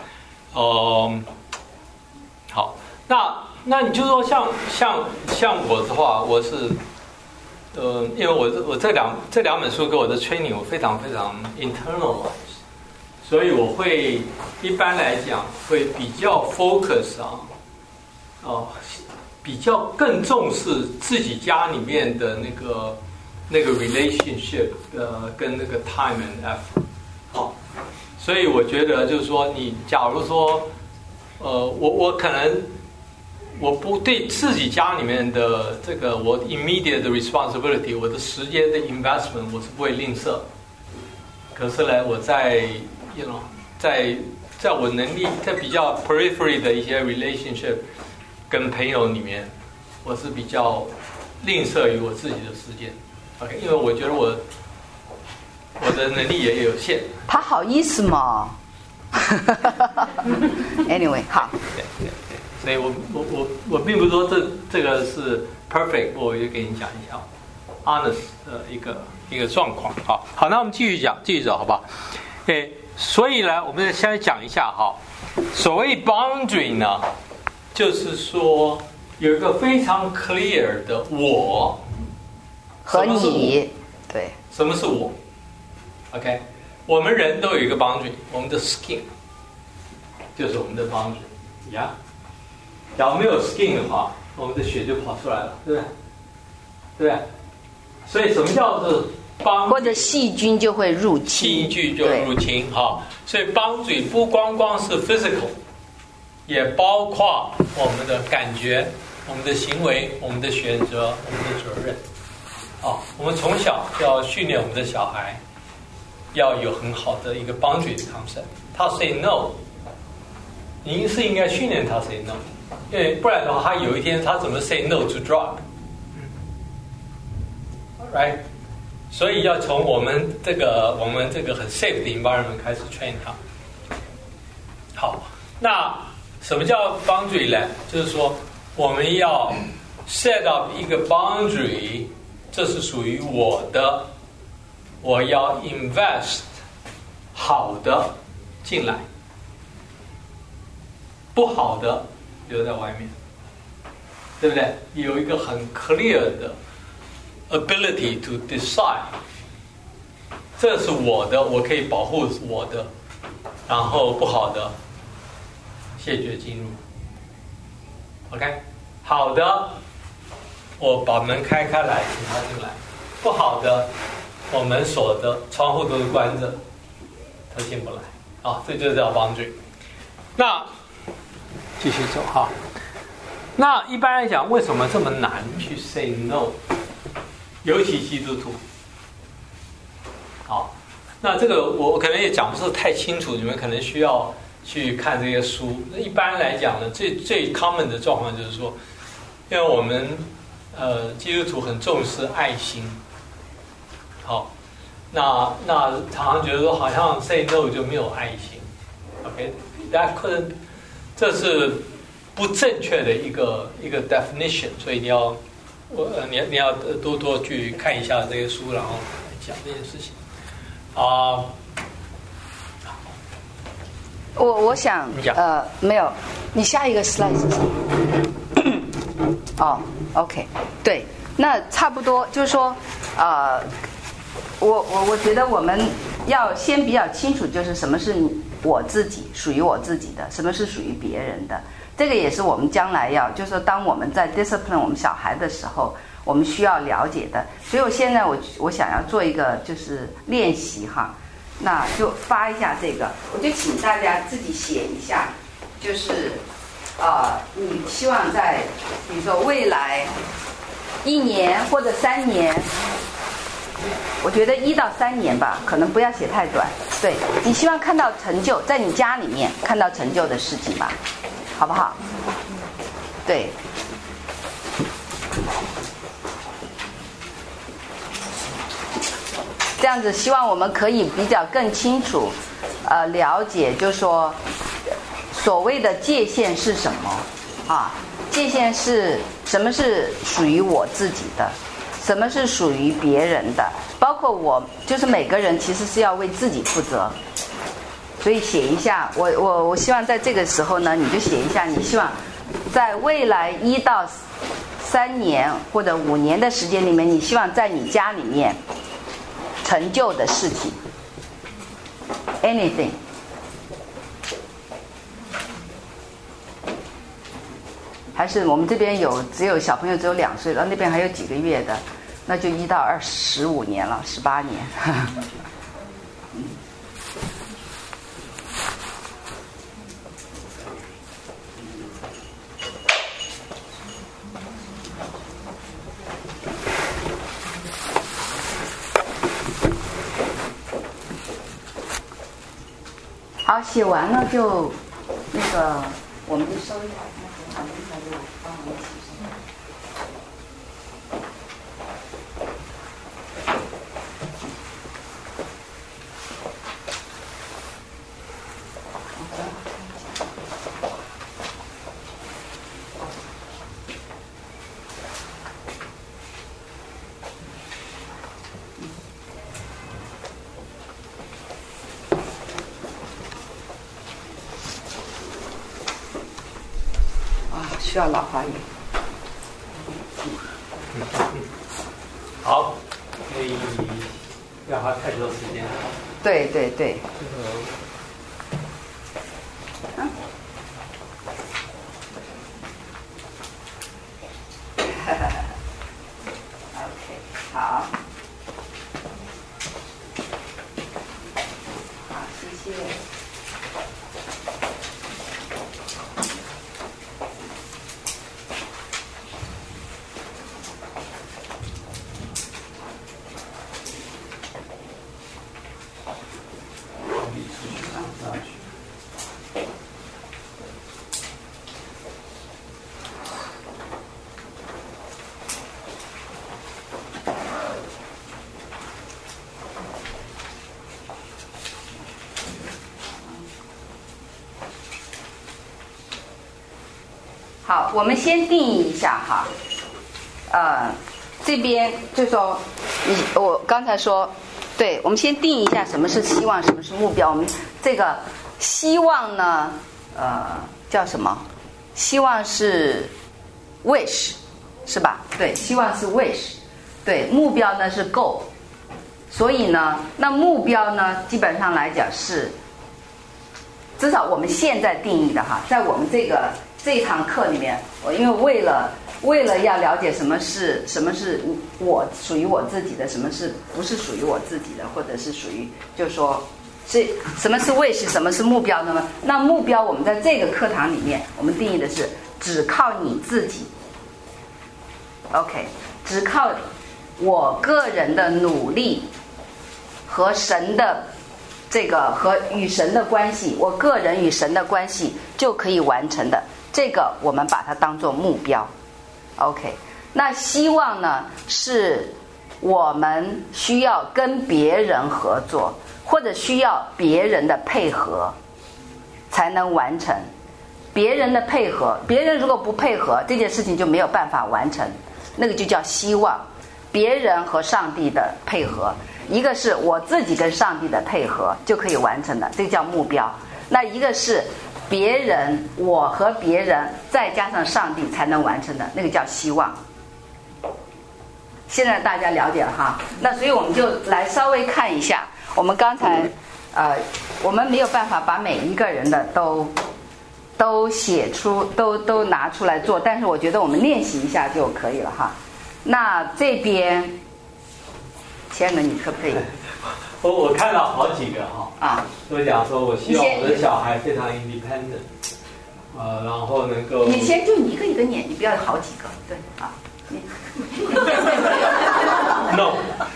好。那你就说像我的话，我是因为我这两本书给我的 training 我非常非常 internalize， 所以我会一般来讲会比较 focus 比较更重视自己家里面的那个 relationship 跟那个 time and effort。好，所以我觉得就是说，你假如说我可能。我不对自己家里面的这个我 immediate responsibility， 我的时间的 investment 我是不会吝啬。 可是呢，我在在我能力在比较 periphery 的一些 relationship 跟朋友里面，我是比较吝啬于我自己的时间。OK， 因为我觉得我的能力也有限。 他好意思吗？Anyway， 好。 对，所以我并不是说这个是 perfect， 我就给你讲一下 honest 的一个状况。好，那我们继续走，好不好？所以呢，我们现在讲一下哈，所谓 boundary 呢，就是说有一个非常 clear 的我和你，对， 什么是我 ？OK， 我们人都有一个 boundary， 我们的 skin 就是我们的 boundary， 呀。假如没有 skin 的话，我们的血就跑出来了，对不对？对不对？所以什么叫做boundary？ 或者细菌就会入侵， 细菌就入侵哈。所以boundary不光是 physical， 也包括我们的感觉、我们的行为、我们的选择、我们的责任。我们从小就要训练我们的小孩，要有很好的一个 boundary 的 concept。他 say no， 你是应该训练他 say no。因为不然的话，他有一天他怎么 say no to drug？Right？ 所以要从我们这个很 safe 的 environment 开始 train 他。好，那什么叫 boundary 呢？就是说我们要 set up 一个 boundary， 这是属于我的，我要 invest 好的进来，不好的留在外面，对不对？有一个很 clear 的 ability to decide， 这是我的，我可以保护我的，然后不好的谢绝进入。OK， 好的，我把门开来，请他进来；不好的，我门锁着，窗户都是关着，他进不来。这就叫 boundary。那继续走哈。那一般来讲，为什么这么难去 say no？ 尤其基督徒。那这个我可能也讲不是太清楚，你们可能需要去看这些书。一般来讲呢，最 common 的状况就是说，因为我们基督徒很重视爱心。那常常觉得说，好像 say no 就没有爱心。OK， 大家这是不正确的一个 definition， 所以你要多去看一下这些书，然后讲这件事情。 我想没有，你下一个 slide 是什么？OK， 对，那差不多就是说，我觉得我们要先比较清楚，就是什么是我自己属于我自己的，什么是属于别人的。这个也是我们将来就是说当我们在 discipline 我们小孩的时候，我们需要了解的。所以我现在我想要做一个就是练习哈，那就发一下这个，我就请大家自己写一下，就是你希望在比如说未来1年或者3年，我觉得1到3年吧，可能不要写太短。对，你希望看到成就，在你家里面看到成就的事情吧，好不好？对。这样子，希望我们可以比较更清楚，了解，就是说，所谓的界限是什么界限是什么是属于我自己的，什么是属于别人的，包括我，就是每个人其实是要为自己负责。所以写一下，我希望在这个时候呢，你就写一下，你希望在未来1到3年或者5年的时间里面，你希望在你家里面成就的事情 ，anything。还是我们这边只有小朋友只有2岁了，那边还有几个月的，那就1到15年了，18年。 好，写完了就那个我们就收一下，那好，那就帮我们一起收。需要老花眼。 好，可以不要花太多时间。 对对对。OK， 好。好，谢谢。好，我们先定义一下哈，这边就说，我刚才说，对，我们先定义一下什么是希望，什么是目标。我们这个希望呢，叫什么？希望是 wish， 是吧？对，希望是 wish， 对，目标呢是 goal。所以呢，那目标呢，基本上来讲是，至少我们现在定义的哈，在我们这一堂课里面，我因为为了要了解什么是我属于我自己的，什么是不是属于我自己的，或者是属于就是说什么是wish，什么是目标呢？那目标我们在这个课堂里面，我们定义的是只靠你自己 ，OK， 只靠我个人的努力和神的这个和与神的关系，我个人与神的关系就可以完成的。这个我们把它当作目标 ，OK。那希望呢，是我们需要跟别人合作，或者需要别人的配合才能完成。别人的配合，别人如果不配合，这件事情就没有办法完成，那个就叫希望。别人和上帝的配合，一个是我自己跟上帝的配合就可以完成的，这个叫目标。那一个是别人，我和别人再加上上帝才能完成的，那个叫希望。现在大家了解了哈，那所以我们就来稍微看一下，我们刚才我们没有办法把每一个人的都写出，都拿出来做，但是我觉得我们练习一下就可以了哈。那这边千人，你可不可以？ 我看到好几个哈，都讲说我希望我的小孩非常 independent， 然后能够。 你先就一个一个念，你不要好几个，对啊。 No。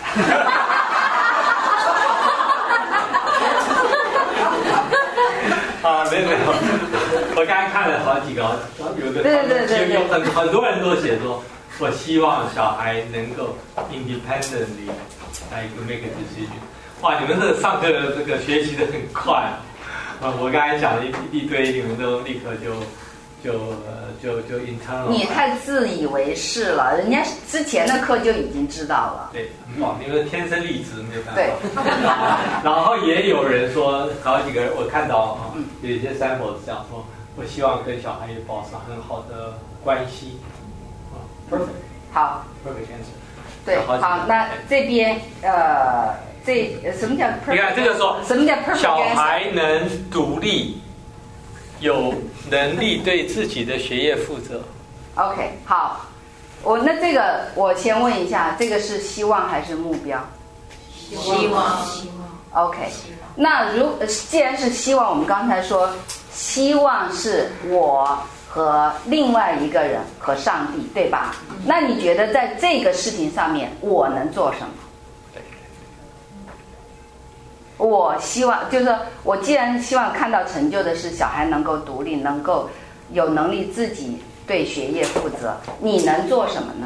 没有，我刚才看了好几个，有的有很多人都写说，我希望小孩能够 independently like make a decision。哇，你们这上课这个学习的很快我刚才讲了一堆，你们都立刻就 internal。 你太自以为是了，人家之前的课就已经知道了。 对，哇，你们天生丽质，没有办法。 对。 然后也有人说，好几个人我看到有一些 sample 讲说，我希望跟小孩也保持很好的关系。Perfect。 好。 Perfect answer。 对，好，那这边什么叫 perfect？ 你看这个说， 什么叫 perfect？ 小孩能独立，有能力对自己的学业负责。 OK， 好，那这个我先问一下，这个是希望还是目标？ 希望。 OK， 那既然是希望，我们刚才说，希望是我和另外一个人和上帝，对吧？那你觉得在这个事情上面，我能做什么？ 我希望就是说我既然希望看到成就的是小孩能够独立，能够有能力自己对学业负责，你能做什么呢？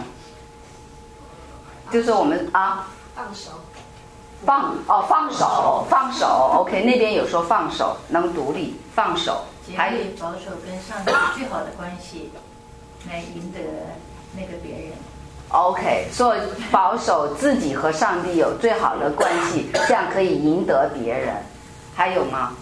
就是我们放手 OK， 那边有说放手，能独立放手， 还有保守跟上帝最好的关系来赢得那个别人。 OK， 所以保守自己和上帝有最好的关系，这样可以赢得别人。还有吗？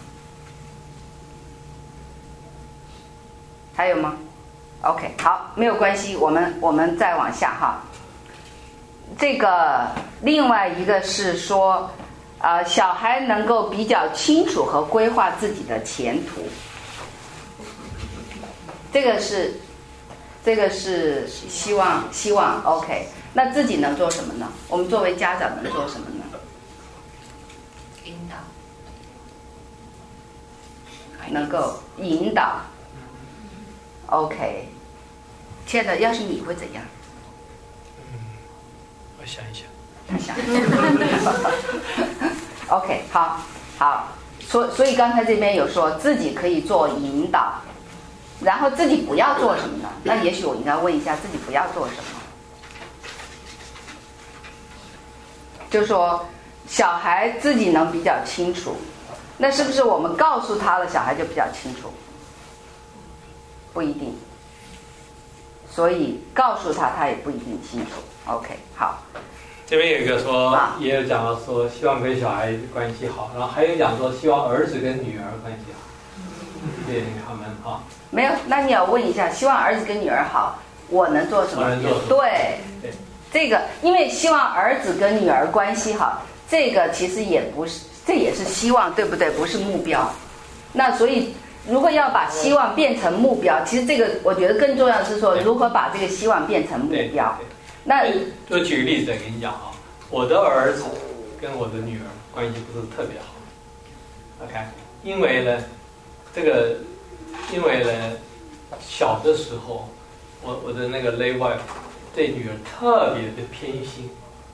还有吗 ？OK， 好，没有关系，我们再往下哈。这个另外一个是说，小孩能够比较清楚和规划自己的前途。这个是希望 OK， 那自己能做什么呢？我们作为家长能做什么呢？ 引导， 能够引导 OK。亲爱的，要是你会怎样？ 我想一想。 OK， 好，所以刚才这边有说自己可以做引导，然后自己不要做什么呢？那也许我应该问一下自己不要做什么。就说小孩自己能比较清楚，那是不是我们告诉他了，小孩就比较清楚？不一定，所以告诉他，他也不一定清楚。OK， 好。 这边有一个说，也有讲到说，希望跟小孩关系好，然后还有讲说，希望儿子跟女儿关系好。谢谢他们哈。 没有，那你要问一下，希望儿子跟女儿好，我能做什么？对，这个因为希望儿子跟女儿关系好，这个其实也不是，这也是希望，对不对？不是目标。那所以，如果要把希望变成目标，其实这个我觉得更重要的是说，如何把这个希望变成目标。那就举个例子跟你讲哈，我的儿子跟我的女儿关系不是特别好 ，OK， 因为呢，小的时候，我的那个 late wife 对女儿特别的偏心，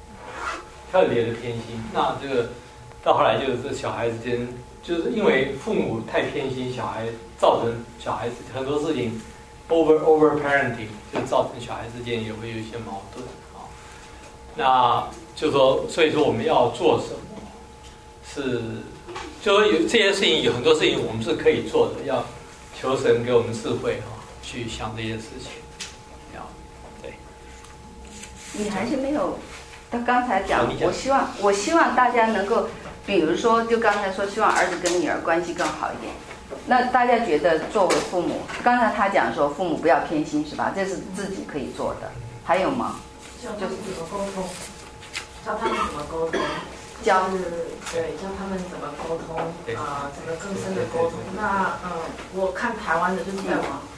那这个到后来就是这小孩子间，就是因为父母太偏心小孩，造成小孩子很多事情。over parenting 就造成小孩之间也会有一些矛盾啊。那就说，所以说我们要做什么？是，就说有这些事情，有很多事情我们是可以做的，要求神给我们智慧哈，去想这些事情。对。 你还是没有，他刚才讲，我希望大家能够，比如说，就刚才说，希望儿子跟女儿关系更好一点。那大家觉得作为父母，刚才他讲说父母不要偏心是吧？这是自己可以做的。还有吗？ 教他们怎么沟通，教他们怎么沟通，教他们怎么沟通怎么更深的沟通。那我看台湾的就是在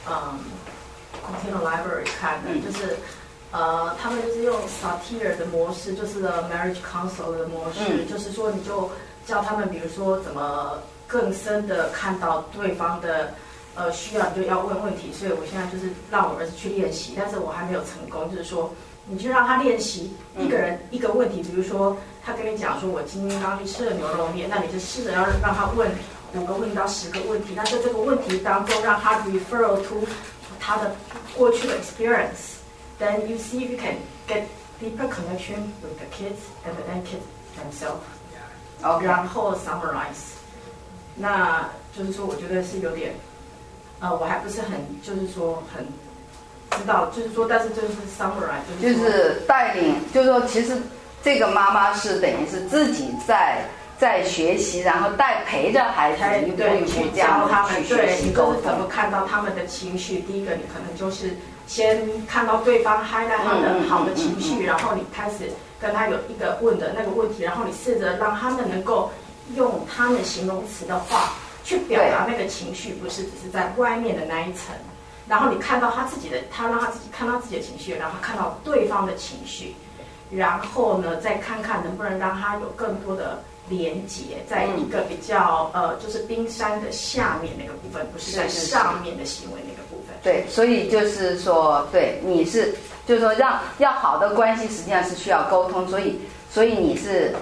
Container Library 看的，就是他们就是用 Satir 的模式，就是 Marriage Counsel 的模式，就是说你就教他们，比如说怎么更深的看到对方的需要，你就要问问题。所以我现在就是让我儿子去练习，但是我还没有成功。就是说，你就让他练习一个人一个问题，比如说他跟你讲说，我今天刚去吃了牛肉面，那你就试着要让他问5个问题到10个问题。那在这个问题当中，让他 refer to 他的过去的 experience。Then you see if you can get deeper connection with the kids and the kids themselves. 然后 summarize。那就是说，我觉得是有点，我还不是很，就是说很知道，就是说，但是就是 summarize， 就是带领，就是说，其实这个妈妈是等于是自己在学习，然后陪着孩子一步一步教他们去学习沟通， 怎么看到他们的情绪。第一个，你可能就是先看到对方highlight他的好的情绪，然后你开始跟他有一个问的那个问题，然后你试着让他们能够用他们形容词的话去表达那个情绪，不是只是在外面的那一层。然后你看到他让他自己看到自己的情绪，然后看到对方的情绪，然后呢，再看看能不能让他有更多的连接，在一个比较就是冰山的下面那个部分，不是在上面的行为那个部分。 对，所以就是说，对，你是就是说要好的关系，实际上是需要沟通，所以你是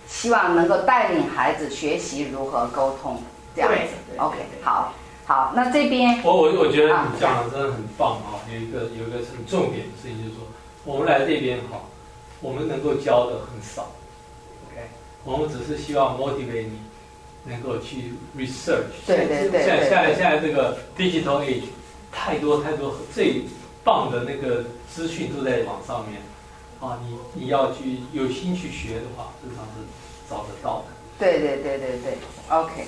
希望能够带领孩子学习如何沟通，这样子。OK， 好，那这边我觉得你讲的真的很棒啊！有一个很重点的事情，就是说我们来这边哈，我们能够教的很少 ，OK， 我们只是希望 motivate 你能够去 research。 对。 现在这个 digital age， 太多最棒的那个资讯都在网上面啊！你要去有心去学的话，事实上是找得到的。 对 ，OK，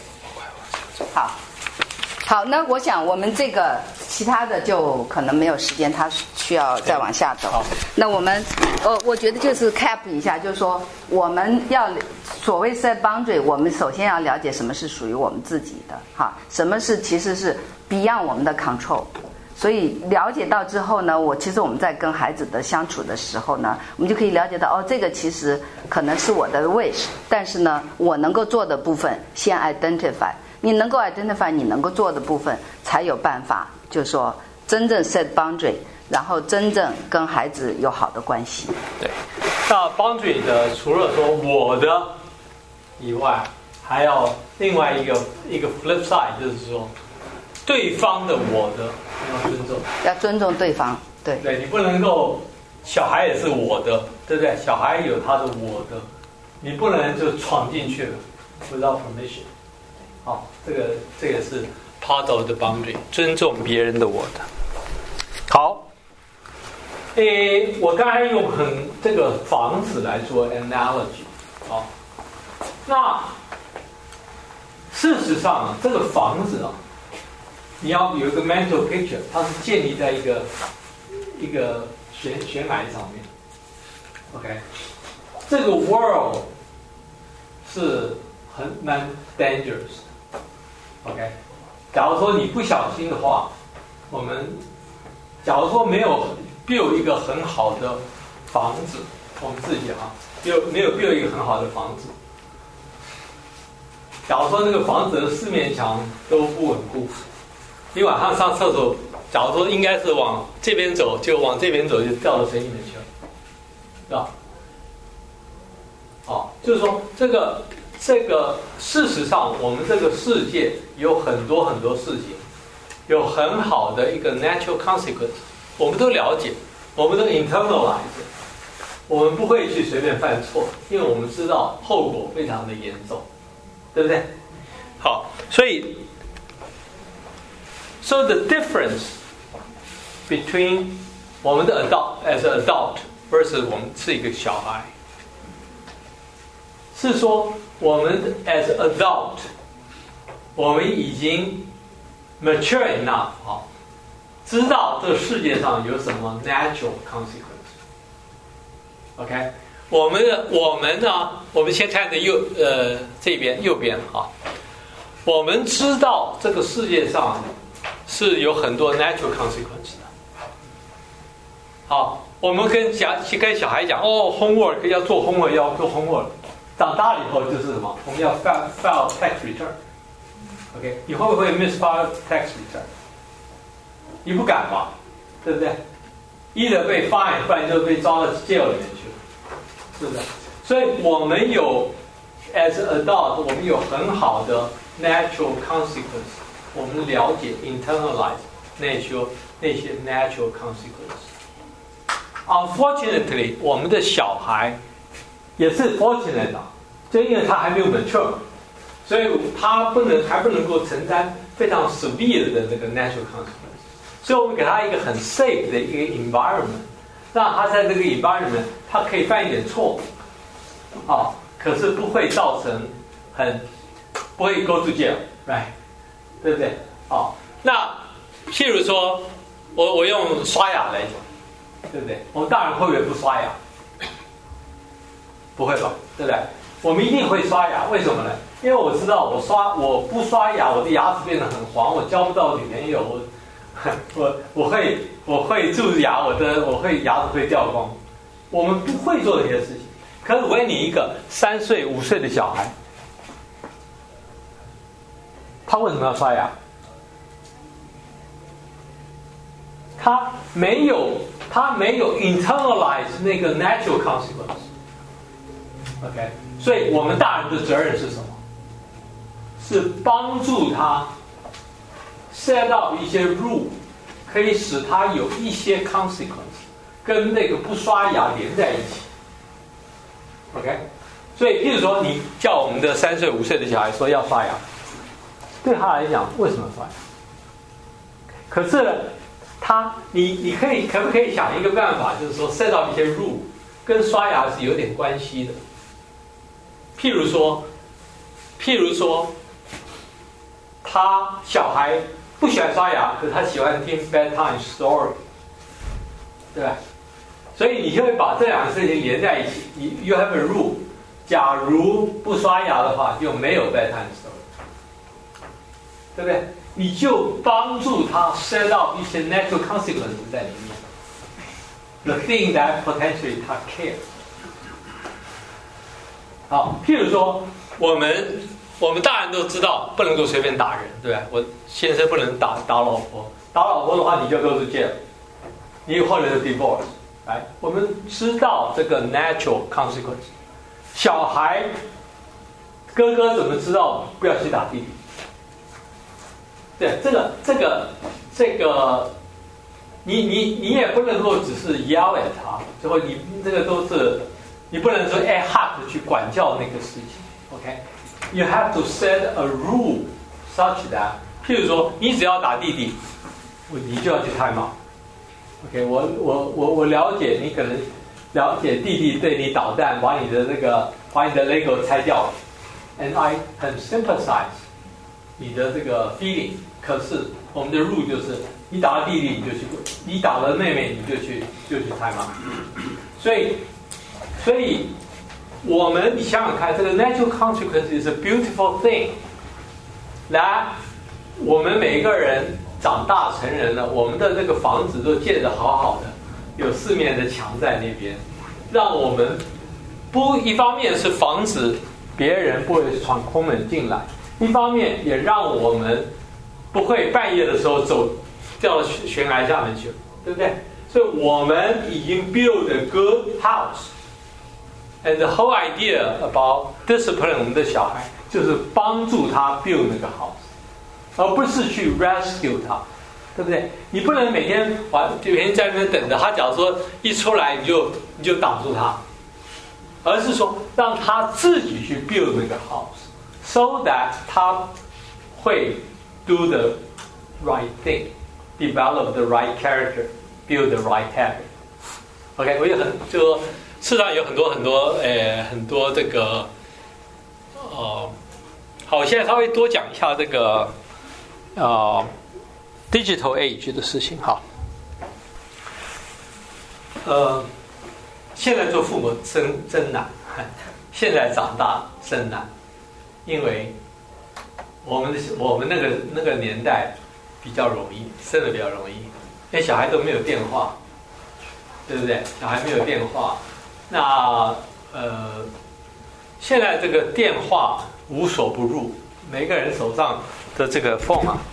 好，那我想我们这个其他的就可能没有时间，他需要再往下走。那我们，我觉得就是 cap 一下，就是说我们要所谓 set boundary， 我们首先要了解什么是属于我们自己的，哈，什么是其实是 beyond 我们的 control。所以了解到之后呢，其实我们在跟孩子的相处的时候呢，我们就可以了解到，这个其实可能是我的 wish， 但是呢，我能够做的部分先 identify。你能够 identify 你能够做的部分，才有办法，就是说真正 set boundary， 然后真正跟孩子有好的关系。 对，那 boundary 的除了说我的以外，还有另外一个 flip side， 就是说对方的我的要尊重， 要尊重对方。对， 你不能够小孩也是我的，对不对？小孩有他的我的，你不能就闯进去了 without permission。好，这个是 part of the boundary， 尊重别人的我的。好，我刚才用这个房子来做 analogy， 好，那事实上这个房子你要有一个 mental picture， 它是建立在一个悬崖上面 ，OK， 这个 world 是蛮 dangerous 的。OK， 假如说你不小心的话，我们假如说没有 build 一个很好的房子，我们自己没有 build 一个很好的房子，假如说那个房子的四面墙都不稳固，你晚上上厕所，假如说应该是往这边走，就往这边走，就掉到水里面去了，是吧？就是说这个事实上，我们这个世界有很多事情，有很好的一个 natural consequence， 我们都了解，我们都 internalize， 我们不会去随便犯错，因为我们知道后果非常的严重，对不对？好，所以 so the difference between 我们的 adult as an adult versus 我们是一个小孩。是说，我们 as adult， 我们已经 mature enough 知道这个世界上有什么 natural consequence。OK， 我们呢，我们先看的这边右边我们知道这个世界上是有很多 natural consequence 的。好，我们跟小孩讲homework 要做 homework 要做 homework。长大了以后就是什么？我们要 file tax return。OK， 你会不会 misfile tax return？ 你不敢吧？对不对？either 被 fine， 不然就被抓到 jail 里面去了，是不是？所以我们有 as adult， 我们有很好的 natural consequence， 我们了解 internalize 那些 natural consequence。Unfortunately， 我们的小孩也是 fortunate 就因为他还没有 mature， 所以他还不能够承担非常 severe 的那个 natural consequence， 所以我们给他一个很 safe 的一个 environment， 让他在这个 environment 他可以犯一点错，可是不会造成不会 go to jail， right， 对不对？那譬如说我用刷牙来讲，对不对？我们大人会不会不刷牙？不会吧，对不对？我们一定会刷牙，为什么呢？因为我知道我不刷牙，我的牙齿变得很黄，我交不到女朋友，我会蛀牙，我会牙齿会掉光。我们不会做这些事情。可是我问你一个3岁、5岁的小孩，他为什么要刷牙？他没有 internalize 那个 natural consequence。OK， 所以我们大人的责任是什么？是帮助他 set up 一些 rule， 可以使他有一些 consequence 跟那个不刷牙连在一起。OK， 所以譬如说你叫我们的3岁5岁的小孩说要刷牙，对他来讲为什么刷牙？可是呢，你可不可以想一个办法，就是说 set up 一些 rule 跟刷牙是有点关系的。譬如说他小孩不喜欢刷牙，可是他喜欢听 bedtime story， 对吧？所以你就会把这两个事情连在一起。You have a rule， 假如不刷牙的话，就没有 bedtime story， 对不对？你就帮助他 set up 一些 natural consequences 在里面。The thing that potentially 他 care。好，譬如说我们大人都知道不能够随便打人，对吧？我先生不能打老婆，打老婆的话你就go to jail， 你或者是 divorce。来，我们知道这个 natural consequence。小孩，哥哥怎么知道不要去打弟弟？对，这个，你也不能够只是 yell at 他，最后你这个都是，你不能说hard 去管教那个事情。OK，you have to set a rule such that， 譬如说你只要打弟弟，你就要去time out。OK， 我了解你可能了解弟弟对你捣蛋，把你的 Lego 拆掉了 ，and I 很 sympathize 你的这个 feeling。可是我们的 rule 就是你打了弟弟你就去，你打了妹妹你就去time out。所以你想想看，这个 natural consequence is a beautiful thing。来，我们每一个人长大成人了，我们的这个房子都建得好好的，有4面的墙在那边，让我们一方面是防止别人不会闯空门进来，一方面也让我们不会半夜的时候掉到悬崖下面去，对不对？所以我们已经 build a good house。And the whole idea about discipline 我们的小孩，就是帮助他 build 那个 house， 而不是去 rescue 他，对不对？你不能每天在那边等着他，假如说一出来你就挡住他，而是说让他自己去 build 那个 house，so that 他会 do the right thing， develop the right character， build the right habit。OK， 我也就说。事实上有很多这个好，我现在稍微多讲一下这个digital age 的事情哈。现在做父母真难，现在长大真难，因为我们那个年代比较容易，真的比较容易，因为小孩都没有电话，对不对？小孩没有电话。那现在这个电话无所不入，每个人手上的这个 phone 啊，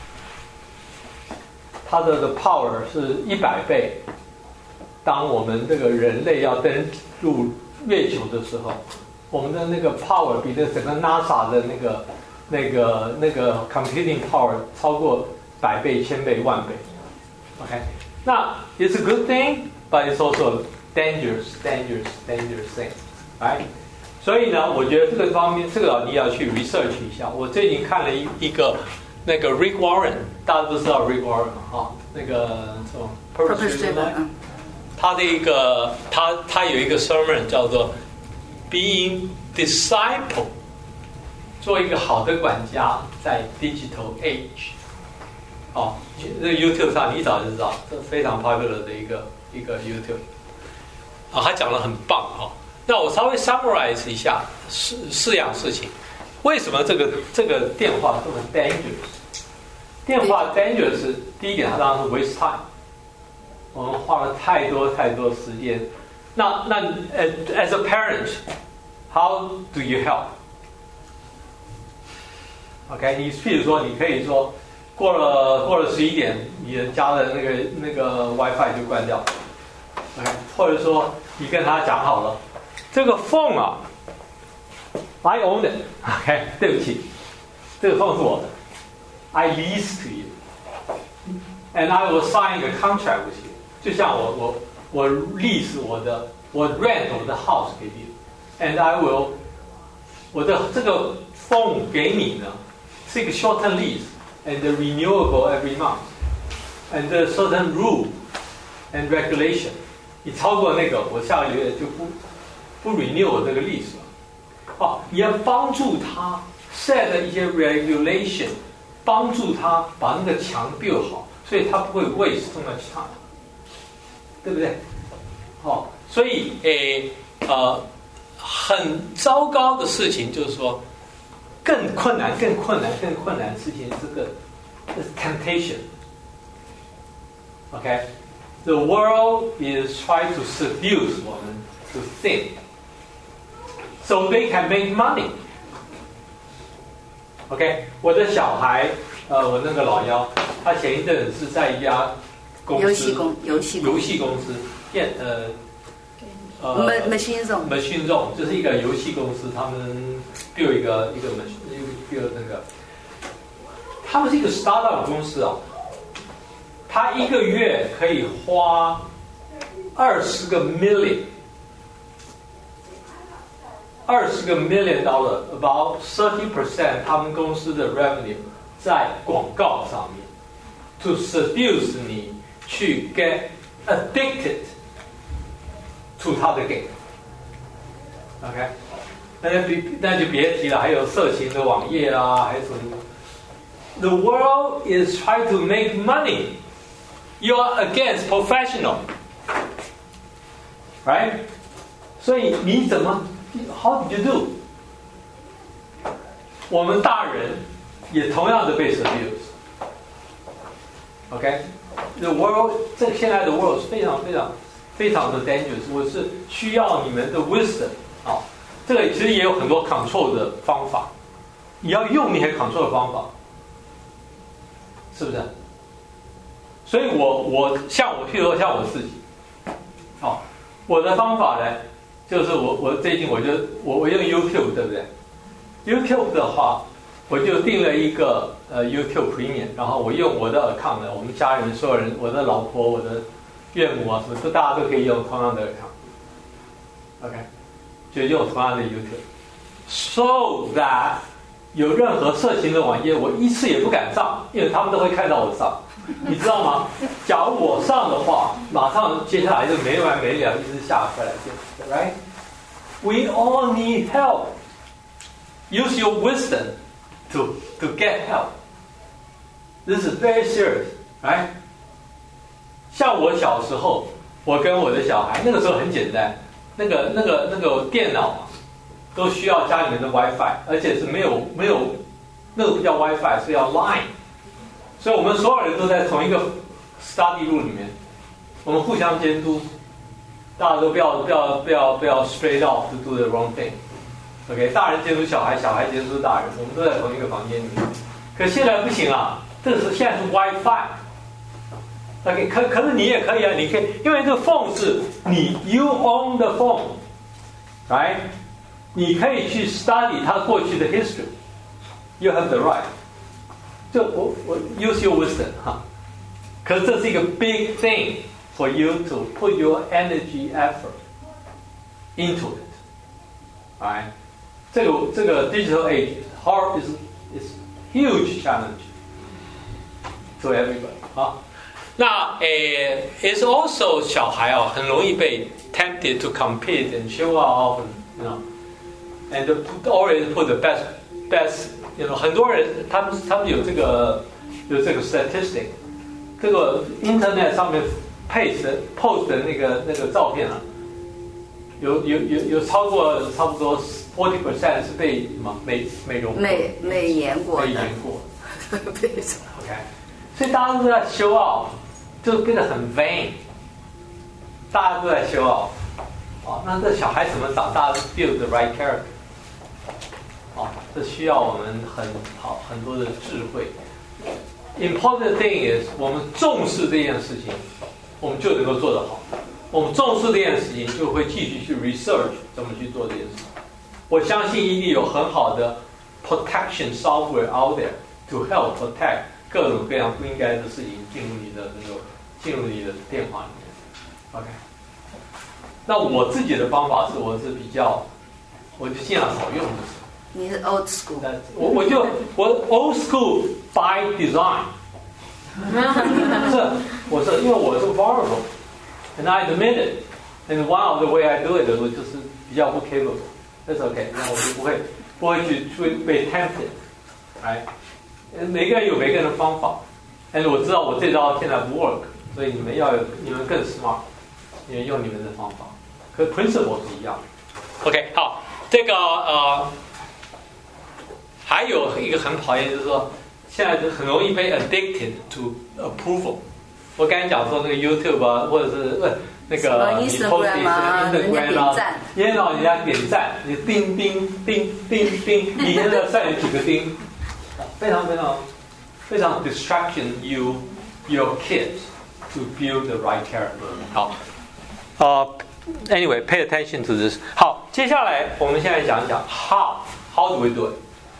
它的 power 是100倍。当我们这个人类要登陆月球的时候，我们的那个 power 比这整个 NASA 的那个 computing power 超过100倍、1000倍、10000倍。OK， 那 it's a good thing, but it's also dangerous thing， right？ 所以呢，我觉得这个方面，这个你要去 research 一下。我最近看了一个那个 Rick Warren， 大家都知道 Rick Warren 嘛，哈，那个什么 Purpose Driven， 他的一个他有一个 sermon 叫做 Being Disciple， 做一个好的管家在 digital age。哦，这个 YouTube 上你一找就知道，这非常 popular 的一个 YouTube。他讲得很棒啊。那我稍微 summarize 一下四样事情。为什么这个电话这么 dangerous？ 电话 dangerous， 第一点，它当然是 waste time， 我们花了太多时间。那 as a parent，how do you help？ OK， 你譬如说，你可以说过了11点，你的家的那个 WiFi 就关掉。OK， 或者说你跟他讲好了，这个 phone 啊， I own it. OK， 对不起，这个 phone 是我的。I lease to you, and I will sign a contract with you. 就像我 lease 我 rent 我的 house 给你 ，and I will 我的这个 phone 给你呢是一个 short-term lease and renewable every month, and a certain rule and regulation. 你超过那个，我下个月就不 renew 我这个 lease 了。哦，你要帮助他 set 一些 regulation， 帮助他把那个墙 build 好，所以他不会 waste too much time， 对不对？哦，所以很糟糕的事情就是说，更困难的事情是个 temptation。OK，the world is trying to seduce 我们 to think。So they can make money. OK， 我的小孩，我那个老幺，他前一阵子是在一家公司，游戏公司 ，Machine Zone 就是一个游戏公司，他们 build 一个 build 那个，他们是一个 startup 公司哦，他一个月可以花20个 million。20个 $million about 30% 他们公司的 revenue 在广告上面 to seduce 你去 get addicted to 他的 game。 OK， 那就别提了，还有色情的网页啦，还有什么 The world is trying to make money. You are against professional, right? 所以你怎么？How did you do? 我们大人也同样的被 seduce。OK， The world 现在的 world 是非常的 dangerous。我是需要你们的 wisdom。好，这个其实也有很多 control 的方法，你要用那些 control 的方法，是不是？所以譬如说像我自己，好，我的方法呢？就是我最近我用 YouTube 对不对 ？YouTube 的话，我就订了一个YouTube Premium， 然后我用我的 account 呢，我们家人所有人，我的老婆、我的岳母啊，什么大家都可以用同样的 account。OK， 就用同样的 YouTube，so that 有任何色情的网页，我一次也不敢上，因为他们都会看到我上，你知道吗？假如我上的话，马上接下来就没完没了，一直下下来。Right? We all need help. Use your wisdom to get help. This is very serious, right? 像我小时候，我跟我的小孩，那个时候很简单，那个电脑都需要家里面的 WiFi， 而且是没有那个不叫 WiFi， 是要 Line。所以我们所有人都在同一个 study room 里面，我们互相监督。大家都不要 straight off to do the wrong thing。 OK， 大人监督小孩，小孩监督大人，我们都在同一个房间里面。可现在不行啊，现在是 WiFi。OK， 可是你也可以啊，你可以，因为这个 phone 是you own the phone，right？ 你可以去 study 它过去的 history。You have the right。就我 use your wisdom 哈。可是这是一个 big thing。For you to put your energy effort into it, right? 这个 digital age is huge challenge to everybody. 好，那it's also 小孩哦，很容易被 tempted to compete and show off, you know, and always put the best, you know. 很多人他们有这个 statistic， 这个 internet 上面。post 的那个照片啊，有超过差不多 40% 是被什么美容美颜过的。 OK， 所以大家都在 show off， 就变得很 vain， 大家都在 show off。哦，那这小孩怎么长大 build the right character？ 哦，这需要我们很多的智慧。Important thing is 我们重视这件事情。我们就能够做得好。我们重视这件事情，就会继续去 research 怎么去做这件事。 我相信一定有很好的 protection software out there to help protect 各种各样不应该的事情进入你的电话里面。OK， 那我自己的方法是，我就尽量少用的。 你是 old school， 我 old school by design。是因为我是 vulnerable and I admit it and one of the way I do it 我就是比较不 capable， that's okay， 那我就不会去被 tempted， right？ 每个人有每个人的方法，但是我知道我这招现在不 work， 所以你们更 smart， 你们用你们的方法，可 principle 是一样的。OK， 好，这个还有一个很讨厌就是说。现在就很容易被 addicted to approval。我刚才讲说那个 YouTube 啊，或者是那个你 Instagram 啊，人家点赞， 人家点赞，你叮叮叮叮叮，你现在算有几个叮，非常 distraction your kids to build the right character。好，anyway pay attention to this。好，接下来我们现在讲一讲 how do we do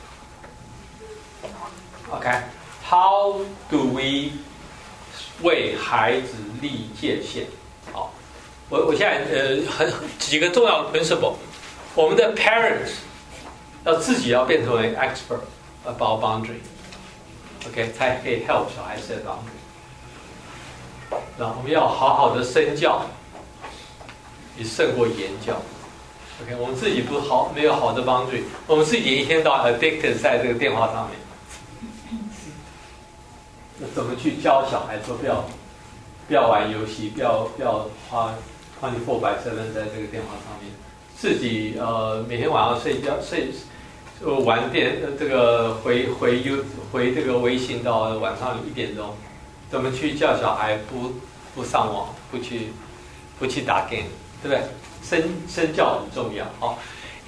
it。Okay, how do we 为孩子立界限？好，我现在几个重要的 principle， 我们的 parents 自己要变成为 expert about boundary，OK， 才可以 help 小孩 set boundary。那我们要好好的身教，也胜过言教。OK， 我们自己没有好的 boundary， 我们自己一天到晚 addicted 在这个电话上面。怎么去教小孩说不要玩游戏，不要花24/7在这个电话上面，自己每天晚上睡玩这个回这个微信到晚上1点钟，怎么去叫小孩不上网，不去打 game， 对不对？身教很重要。好，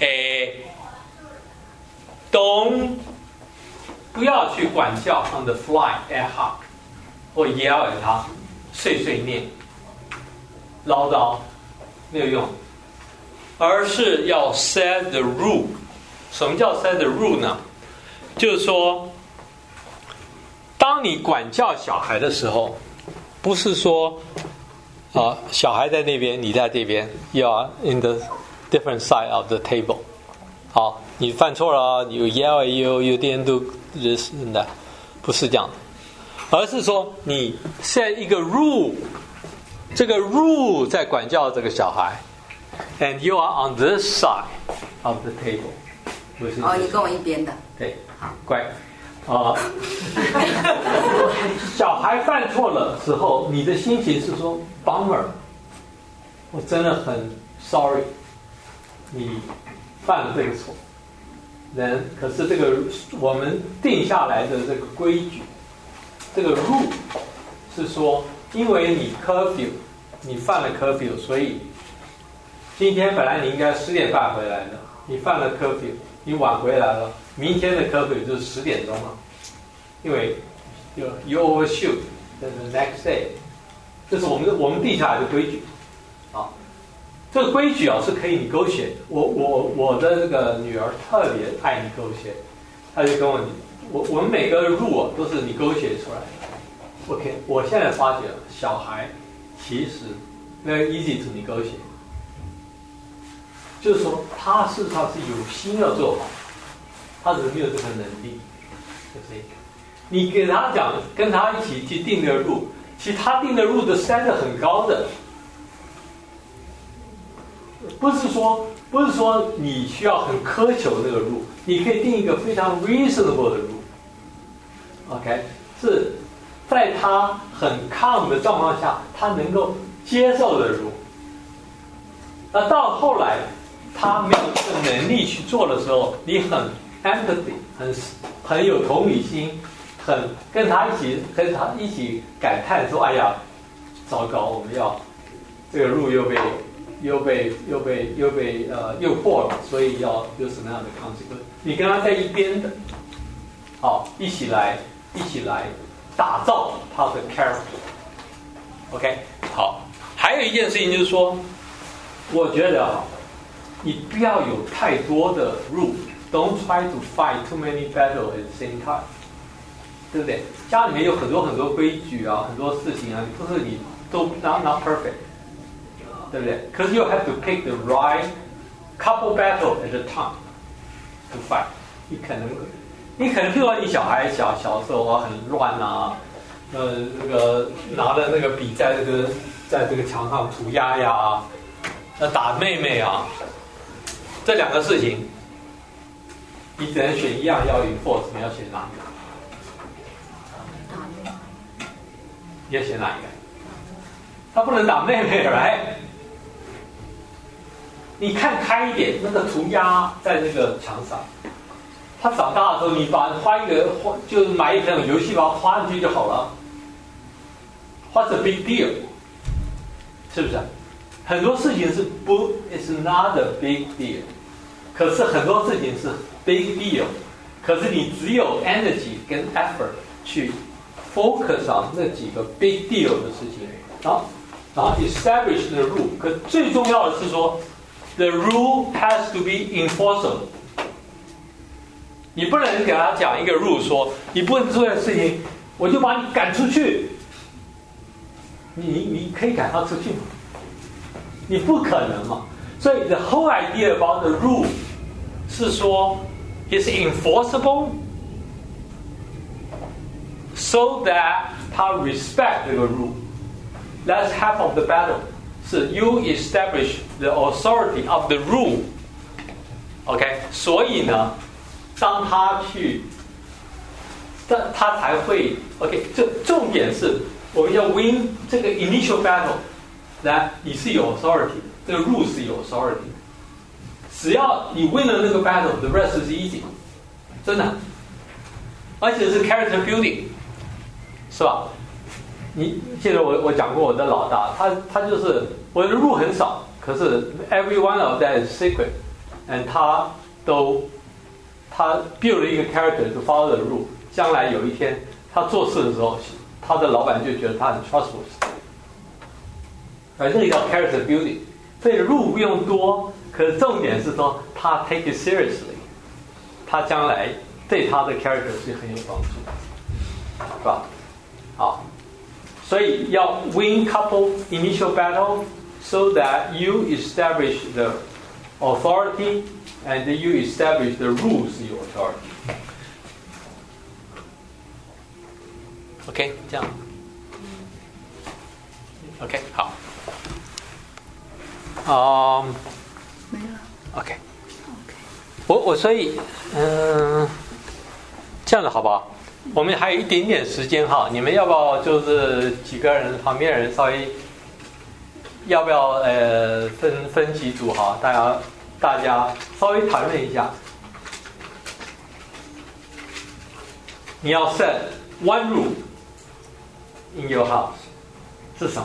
不要去管教 on the fly ad hoc， 或 yell at 他，碎念，唠叨，没有用。而是要 set the rule。什么叫 set the rule 呢？就是说，当你管教小孩的时候，不是说小孩在那边，你在这边 ，you are in the different side of the table。好，你犯错了，you yell at you didn't do this and that， 不是这样的，而是说你 set 一个 rule， 这个 rule 在管教这个小孩 ，and you are on this side of the table。 你跟我一边的。 对，乖。小孩犯错了时候，你的心情是说 bummer， 我真的很 sorry， 你犯了这个错。可是这个我们定下来的这个规矩，这个 rule 是说，因为你 curfew， 你犯了 curfew， 所以今天本来你应该10点半回来的，你犯了 curfew， 你晚回来了，明天的 curfew 就是10点钟了，因为 you overshoot the next day， 这是我们定下来的规矩。好，这个规矩是可以negotiate的。我的这个女儿特别爱negotiate，她就跟我们每个 rule 都是negotiate出来的。OK， 我现在发觉小孩其实 very easy to negotiate， 就是说他事实上是有心要做好，他只是没有这个能力。就是你给他讲，跟他一起去定的 rule， 其实他定的 rule 的standard很高的。不是说你需要很苛求那个 rule， 你可以定一个非常 reasonable 的 rule。OK， 是在他很 calm 的状况下，他能够接受的 rule。那到后来他没有这个能力去做的时候，你很 empathy， 很有同理心，很跟他一起感叹说：“哎呀，糟糕，我们要这个 rule 又破了，所以要有什么样的 consequence？ 你跟他在一边的，好，一起来打造他的 character。OK， 好，还有一件事情就是说，我觉得你不要有太多的 rule， don't try to fight too many battles at the same time， 对不对？家里面有很多很多规矩啊，很多事情啊，不是你都 not perfect， 对不对？可是 you have to pick the right couple battle at a time to fight。你可能，譬如说你小孩小时候啊很乱啊，那个拿着那个笔在这个墙上涂鸦呀，打妹妹啊。这两个事情，你只能选一样要 enforce， 你要选哪一个？你要选哪一个？他不能打妹妹来。你看开一点，那个涂鸦在那个墙上，他长大的时候，你就是买一盆游戏把它画上去就好了。What's the big deal？ 是不是？很多事情是不 ，it's not a big deal。可是很多事情是 big deal， 可是你只有 energy 跟 effort 去 focus on 那几个 big deal 的事情，然后 establish the rule。可最重要的是说 ，the rule has to be enforceable。你不能给他讲一个 rule 说你不能做的事情，我就把你赶出去。你可以赶他出去吗？你不可能嘛。所以 the whole idea about the rule 是说 is enforceable so that 他 respect 这个 rule。That's half of the battle。是 you establish the authority of the rule。OK， 所以呢，当他才会 OK。这重点是我们要 win 这个 initial battle。来，你是有 authority 的，这个 rule 是有 authority 的。只要你 win 了那个 battle，the rest is easy， 真的，而且是 character building， 是吧？你记得我讲过我的老大，他就是我的 rule 很少，可是 every one of that is secret，and 他 build 了一个 character to follow the rule， 将来有一天他做事的时候，他的老板就觉得他很 trustworthy。这个叫 character building， 所以 rule 不用多，可是重点是说他 take it seriously， 他将来对他的 character 是很有帮助，是吧？好，所以要 win couple initial battle so that you establish the authority and you establish the rules in your authority。 OK， 这样。OK， 好。 没了。 OK， 我所以这样子好不好？我们还有一点点时间哈，你们要不要就是几个人旁边人稍微要不要分几组哈？大家稍微谈论一下。你要 set one rule in your house 是什么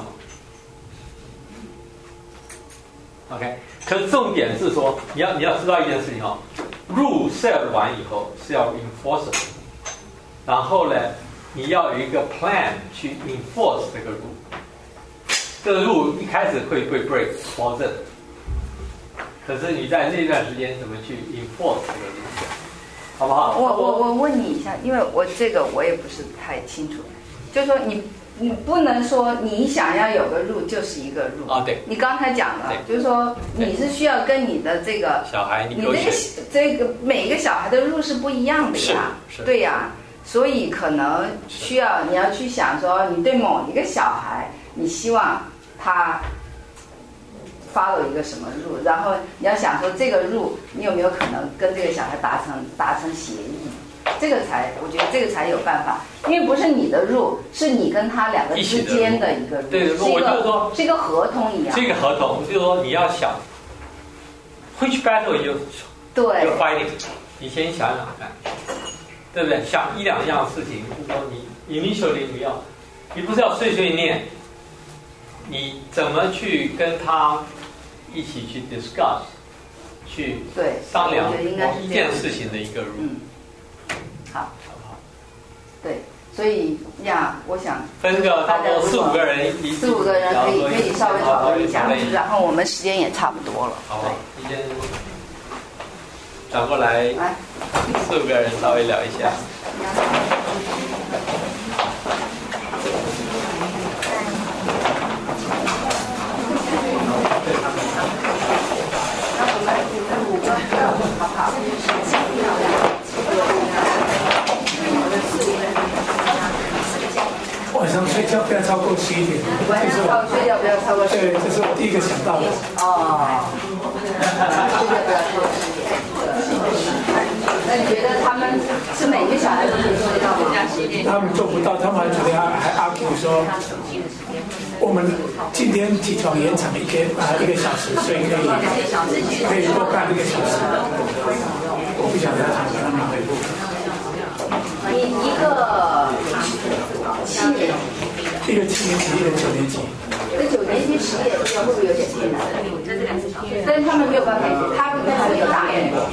？OK， 可是重点是说，你要知道一件事情哦 ，rule set 完以后是要 enforce， 然后呢，你要有一个 plan 去 enforce 这个 rule。这个 rule 一开始会 break， 保证。可是你在那段时间怎么去 enforce 这个 rule， 好不好？ 我问你一下，因为我这个我也不是太清楚，就是说你不能说你想要有个rule就是一个rule。 对。 你刚才讲了，就是说你是需要跟你的这个小孩，你这个每个小孩的rule是不一样的呀，对呀，所以可能需要你要去想说，你对某一个小孩，你希望他 follow 一个什么rule，然后你要想说这个rule你有没有可能跟这个小孩达成协议。这个我觉得这个才有办法，因为不是你的rule，是你跟他两个之间的一个rule， 对，我就是说是一个合同一样。 这个合同就是说你要想 which battle you fighting， 你先想想看，对不对？想一两样事情，就是说你 initially 你不是要碎碎念，你怎么去跟他一起去 discuss， 去商量某一件事情的一个rule。 好，对， 所以呀，我想分个差不多4-5个人 ，4-5个人可以稍微讨论一下，然后我们时间也差不多了。 好吧，你先转过来，4-5个人稍微聊一下。 晚上睡觉不要超过7点。 晚上睡觉不要超过7点。 对，这是我第一个想到的。 哦。睡觉不要超过7点。那你觉得他们是每个小孩都可以做得到吗？ 他们做不到，他们还昨天还argue说，我们今天起床延长1个小时，所以可以多干1个小时。我不想让他们回复。 你一个7年级， 一个7年级，一个9年级。 那9年级10点会不会有点困难？但是他们没有办法，他们还没有答应过。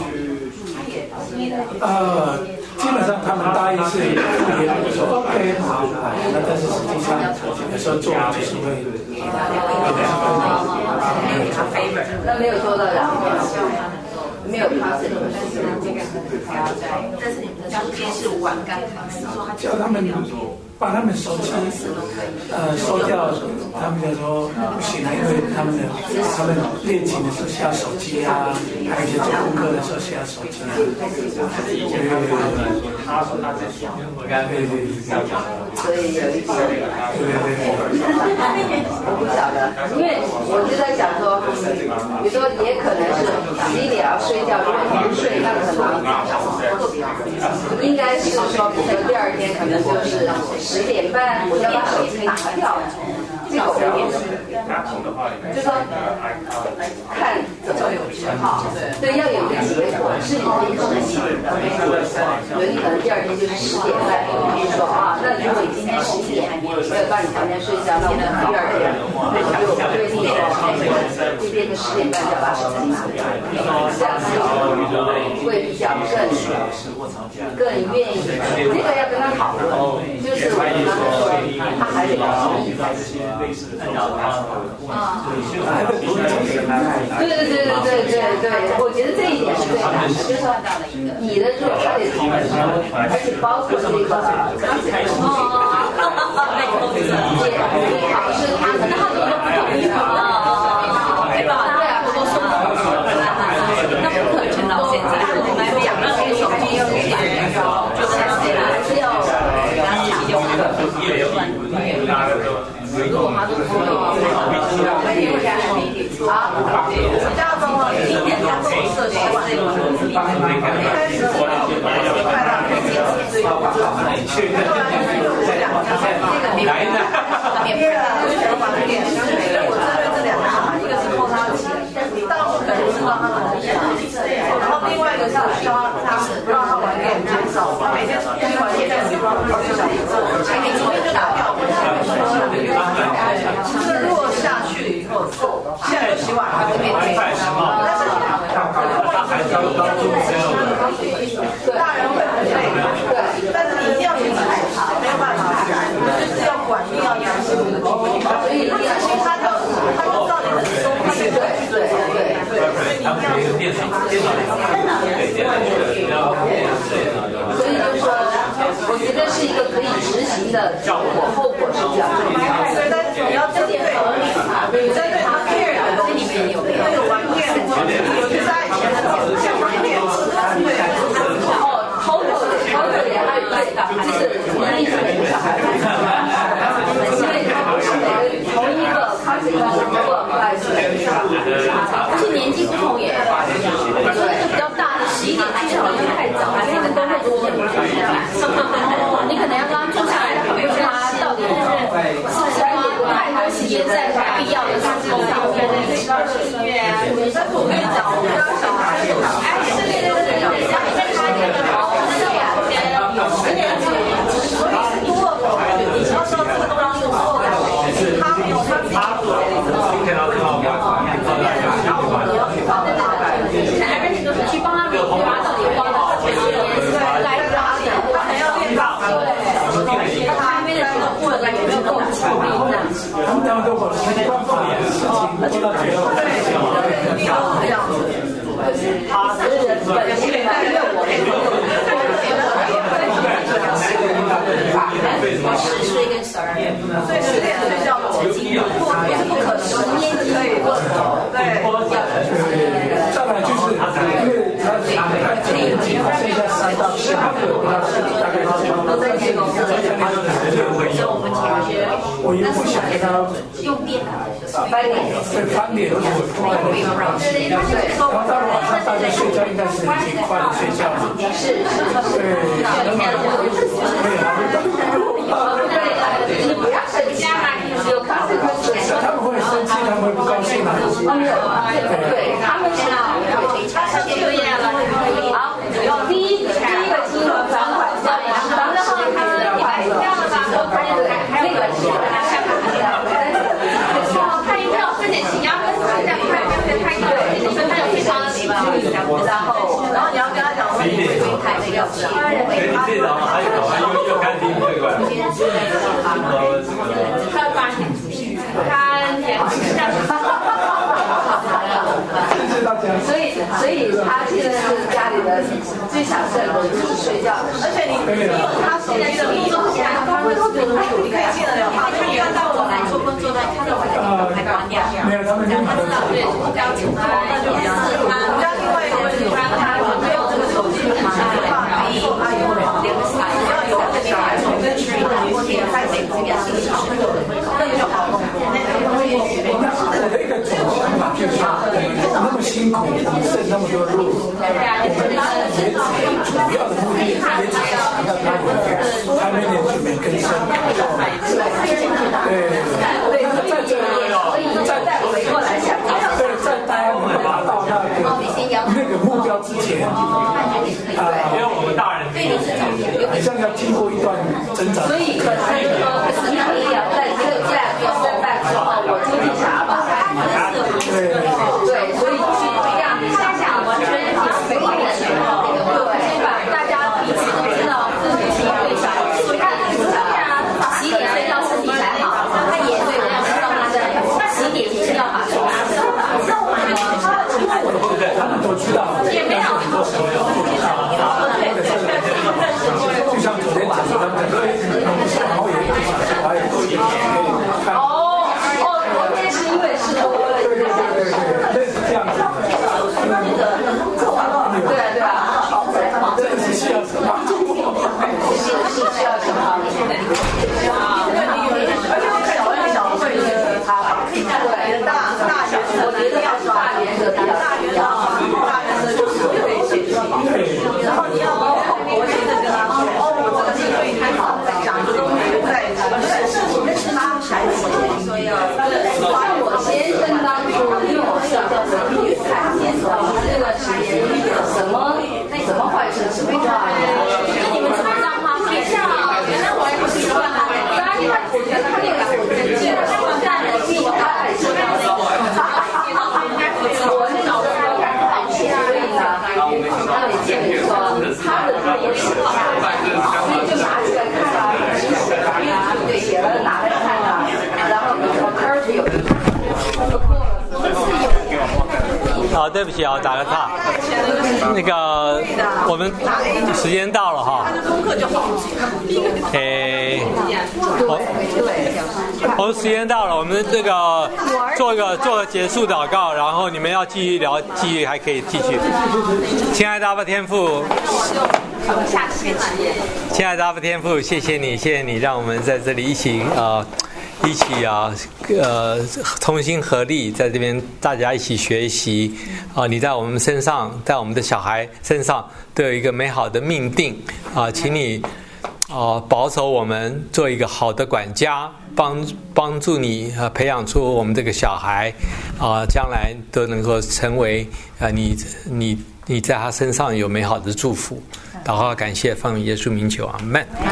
基本上他们答应是也说 OK 好，那但是实际上有时候做就是会那没有做到然后没有他是但是你们的中间是玩刚叫他们把他们手机收掉，他们就说不行啊，因为他们练琴的时候需要手机啊，还有一些做功课的时候需要手机啊。 他说他在想，我刚才对所以有一点，我不晓得，因为我就在想说，比如说也可能是11点要睡觉，如果你不睡，那可能应该是说，比如说第二天可能就是10点半，我要把手机拿掉。这个我就说看怎么有好，对，要有一个结果，是你的一个习惯。有你可能第二天就是10点半，比如说啊，那如果你今天11点没有到你房间睡觉，那我们第二天那就规定说，这边的10点半就要把手机拿掉，这样子会比较更愿意。那个要跟他讨论，就是我跟他说，他还得要同意才行。对，我觉得这一点是最难的，就是说你的做他得同意，而且包括这个是他们他都不同意对吧？对啊，我都说不同意，那不可能到现在，我们讲那些手机用起来，就是还是要给他讲究的。如果他都说了，好，我家的状况今年他跟我设计这个问题，一开始我快到所以后来就是2家这个免费的，我就想玩点，所以我针对这2个小孩，一个是扣他的钱，大部分人是让他们玩电脑，然后另外一个是教他不让他玩电脑，减少他每天去玩电脑不让他去小时候，每天就打掉。就是落下去以后，现在有希望还会变成但是大人会很累，对，但是你一定要严谨，没有办法，就是要管，一定要严谨，所以他都知道你很松，对，所以就是说，我觉得是一个可以执行的效果，后果是比较重要的。所以你要针对针对他 care 的东西，那个玩电，有些在以前的像玩电，对，偷也爱对的，就是一直每个小孩，因为是每个同一个他是一个不爱是而且年纪不同也，对，比较大的11点去好像太早，还没有工作多你可能要跟他坐下来讨论他到底是不是花太多时间在必要的事情上，我跟你讲，我们家小孩对，所以是多了，你要知道这个东西多了，他没有他自己现在 everything 都是去帮他理他到底花多少钱，来哪里，他还要练到，对。 没办法，事情拖到最后。 这样子，他是人本性的，因为我 10岁跟12，所以10岁叫我也是不可能，10年可以做对。 再来就是，因为他今年计划剩下3到4个，大概都在这个我也不想跟他用电脑翻脸，然后到晚上大家睡觉应该是已经快睡觉了。 是，对，你不要生气嘛，有他们会生气，他们会不高兴啊。 对，他们是他上就业了。好，第一个金额返款交易，然后他买掉了吧？那个是看一票分点钱，要跟这样看一票，你说他有非常的礼貌，然后你要跟他讲说你会开这个钱， 这然后还有又干净对吧？ 他发现他也是这样。所以他现在是家里的最享受的就是睡觉，而且你他现在是你可以见得了，他看到我来做工作的，看到我来还关掉， 没有他们他知道对，比较紧张，那就比较另外一个问题，他没有这个手机很麻烦，他有2个小孩，要有这个小孩从跟去我点开这个那就好弄。 我的一个总想法就是说，那么辛苦，我们剩那么多路，我们也主要的目的也只想要他们的准备更深。对，在这里，再回过来想，对，在大家没达到那个目标之前， 因为我们大人好像要经过一段挣扎。 所以可是那你要在只有这样做申办之后，我就去查吧。对，所以去这样想想，完全是没有的时候，对，先把大家彼此都知道自己是对小孩，他洗脸睡觉身体才好，他也对我们知道他在洗脸也是要把手拿着， 他们都知道， 也没有很多时候不知道， 就像昨天讲的，他们然后也小孩都也可以看。 昨天是因为是多了， 对，类似这样子。 对啊， 真的是需要什么？ 是需要什么？小会的他可以对大原则，我觉得要是大原则比较重要。大原则就是可以解决，然后你要我现在跟他说，我这个机会太好，讲的都没在，是他孩子，所以像我先生当初，因为我是叫做预产检查，这个时间什么坏事是没抓的。你们知不知道吗？学校原来我也不习惯他，我觉得他那个基本上在人际他还是那个，我是老师感叹气，所以呢，他也建议说他的作业写不下来，所以就拿起来看啊，对，写了拿来看啊，然后比如说 curve 有好，对不起啊，打个岔。那个，我们时间到了哈。我们时间到了，我们这个做个结束祷告，然后你们要继续聊，还可以继续。亲爱的阿爸天父，亲爱的阿爸天父，谢谢你，让我们在这里一起同心合力，在这边大家一起学习你在我们身上，在我们的小孩身上都有一个美好的命定请你保守我们，做一个好的管家，帮助你培养出我们这个小孩将来都能够成为你在他身上有美好的祝福。祷告感谢，奉耶稣名求，阿们。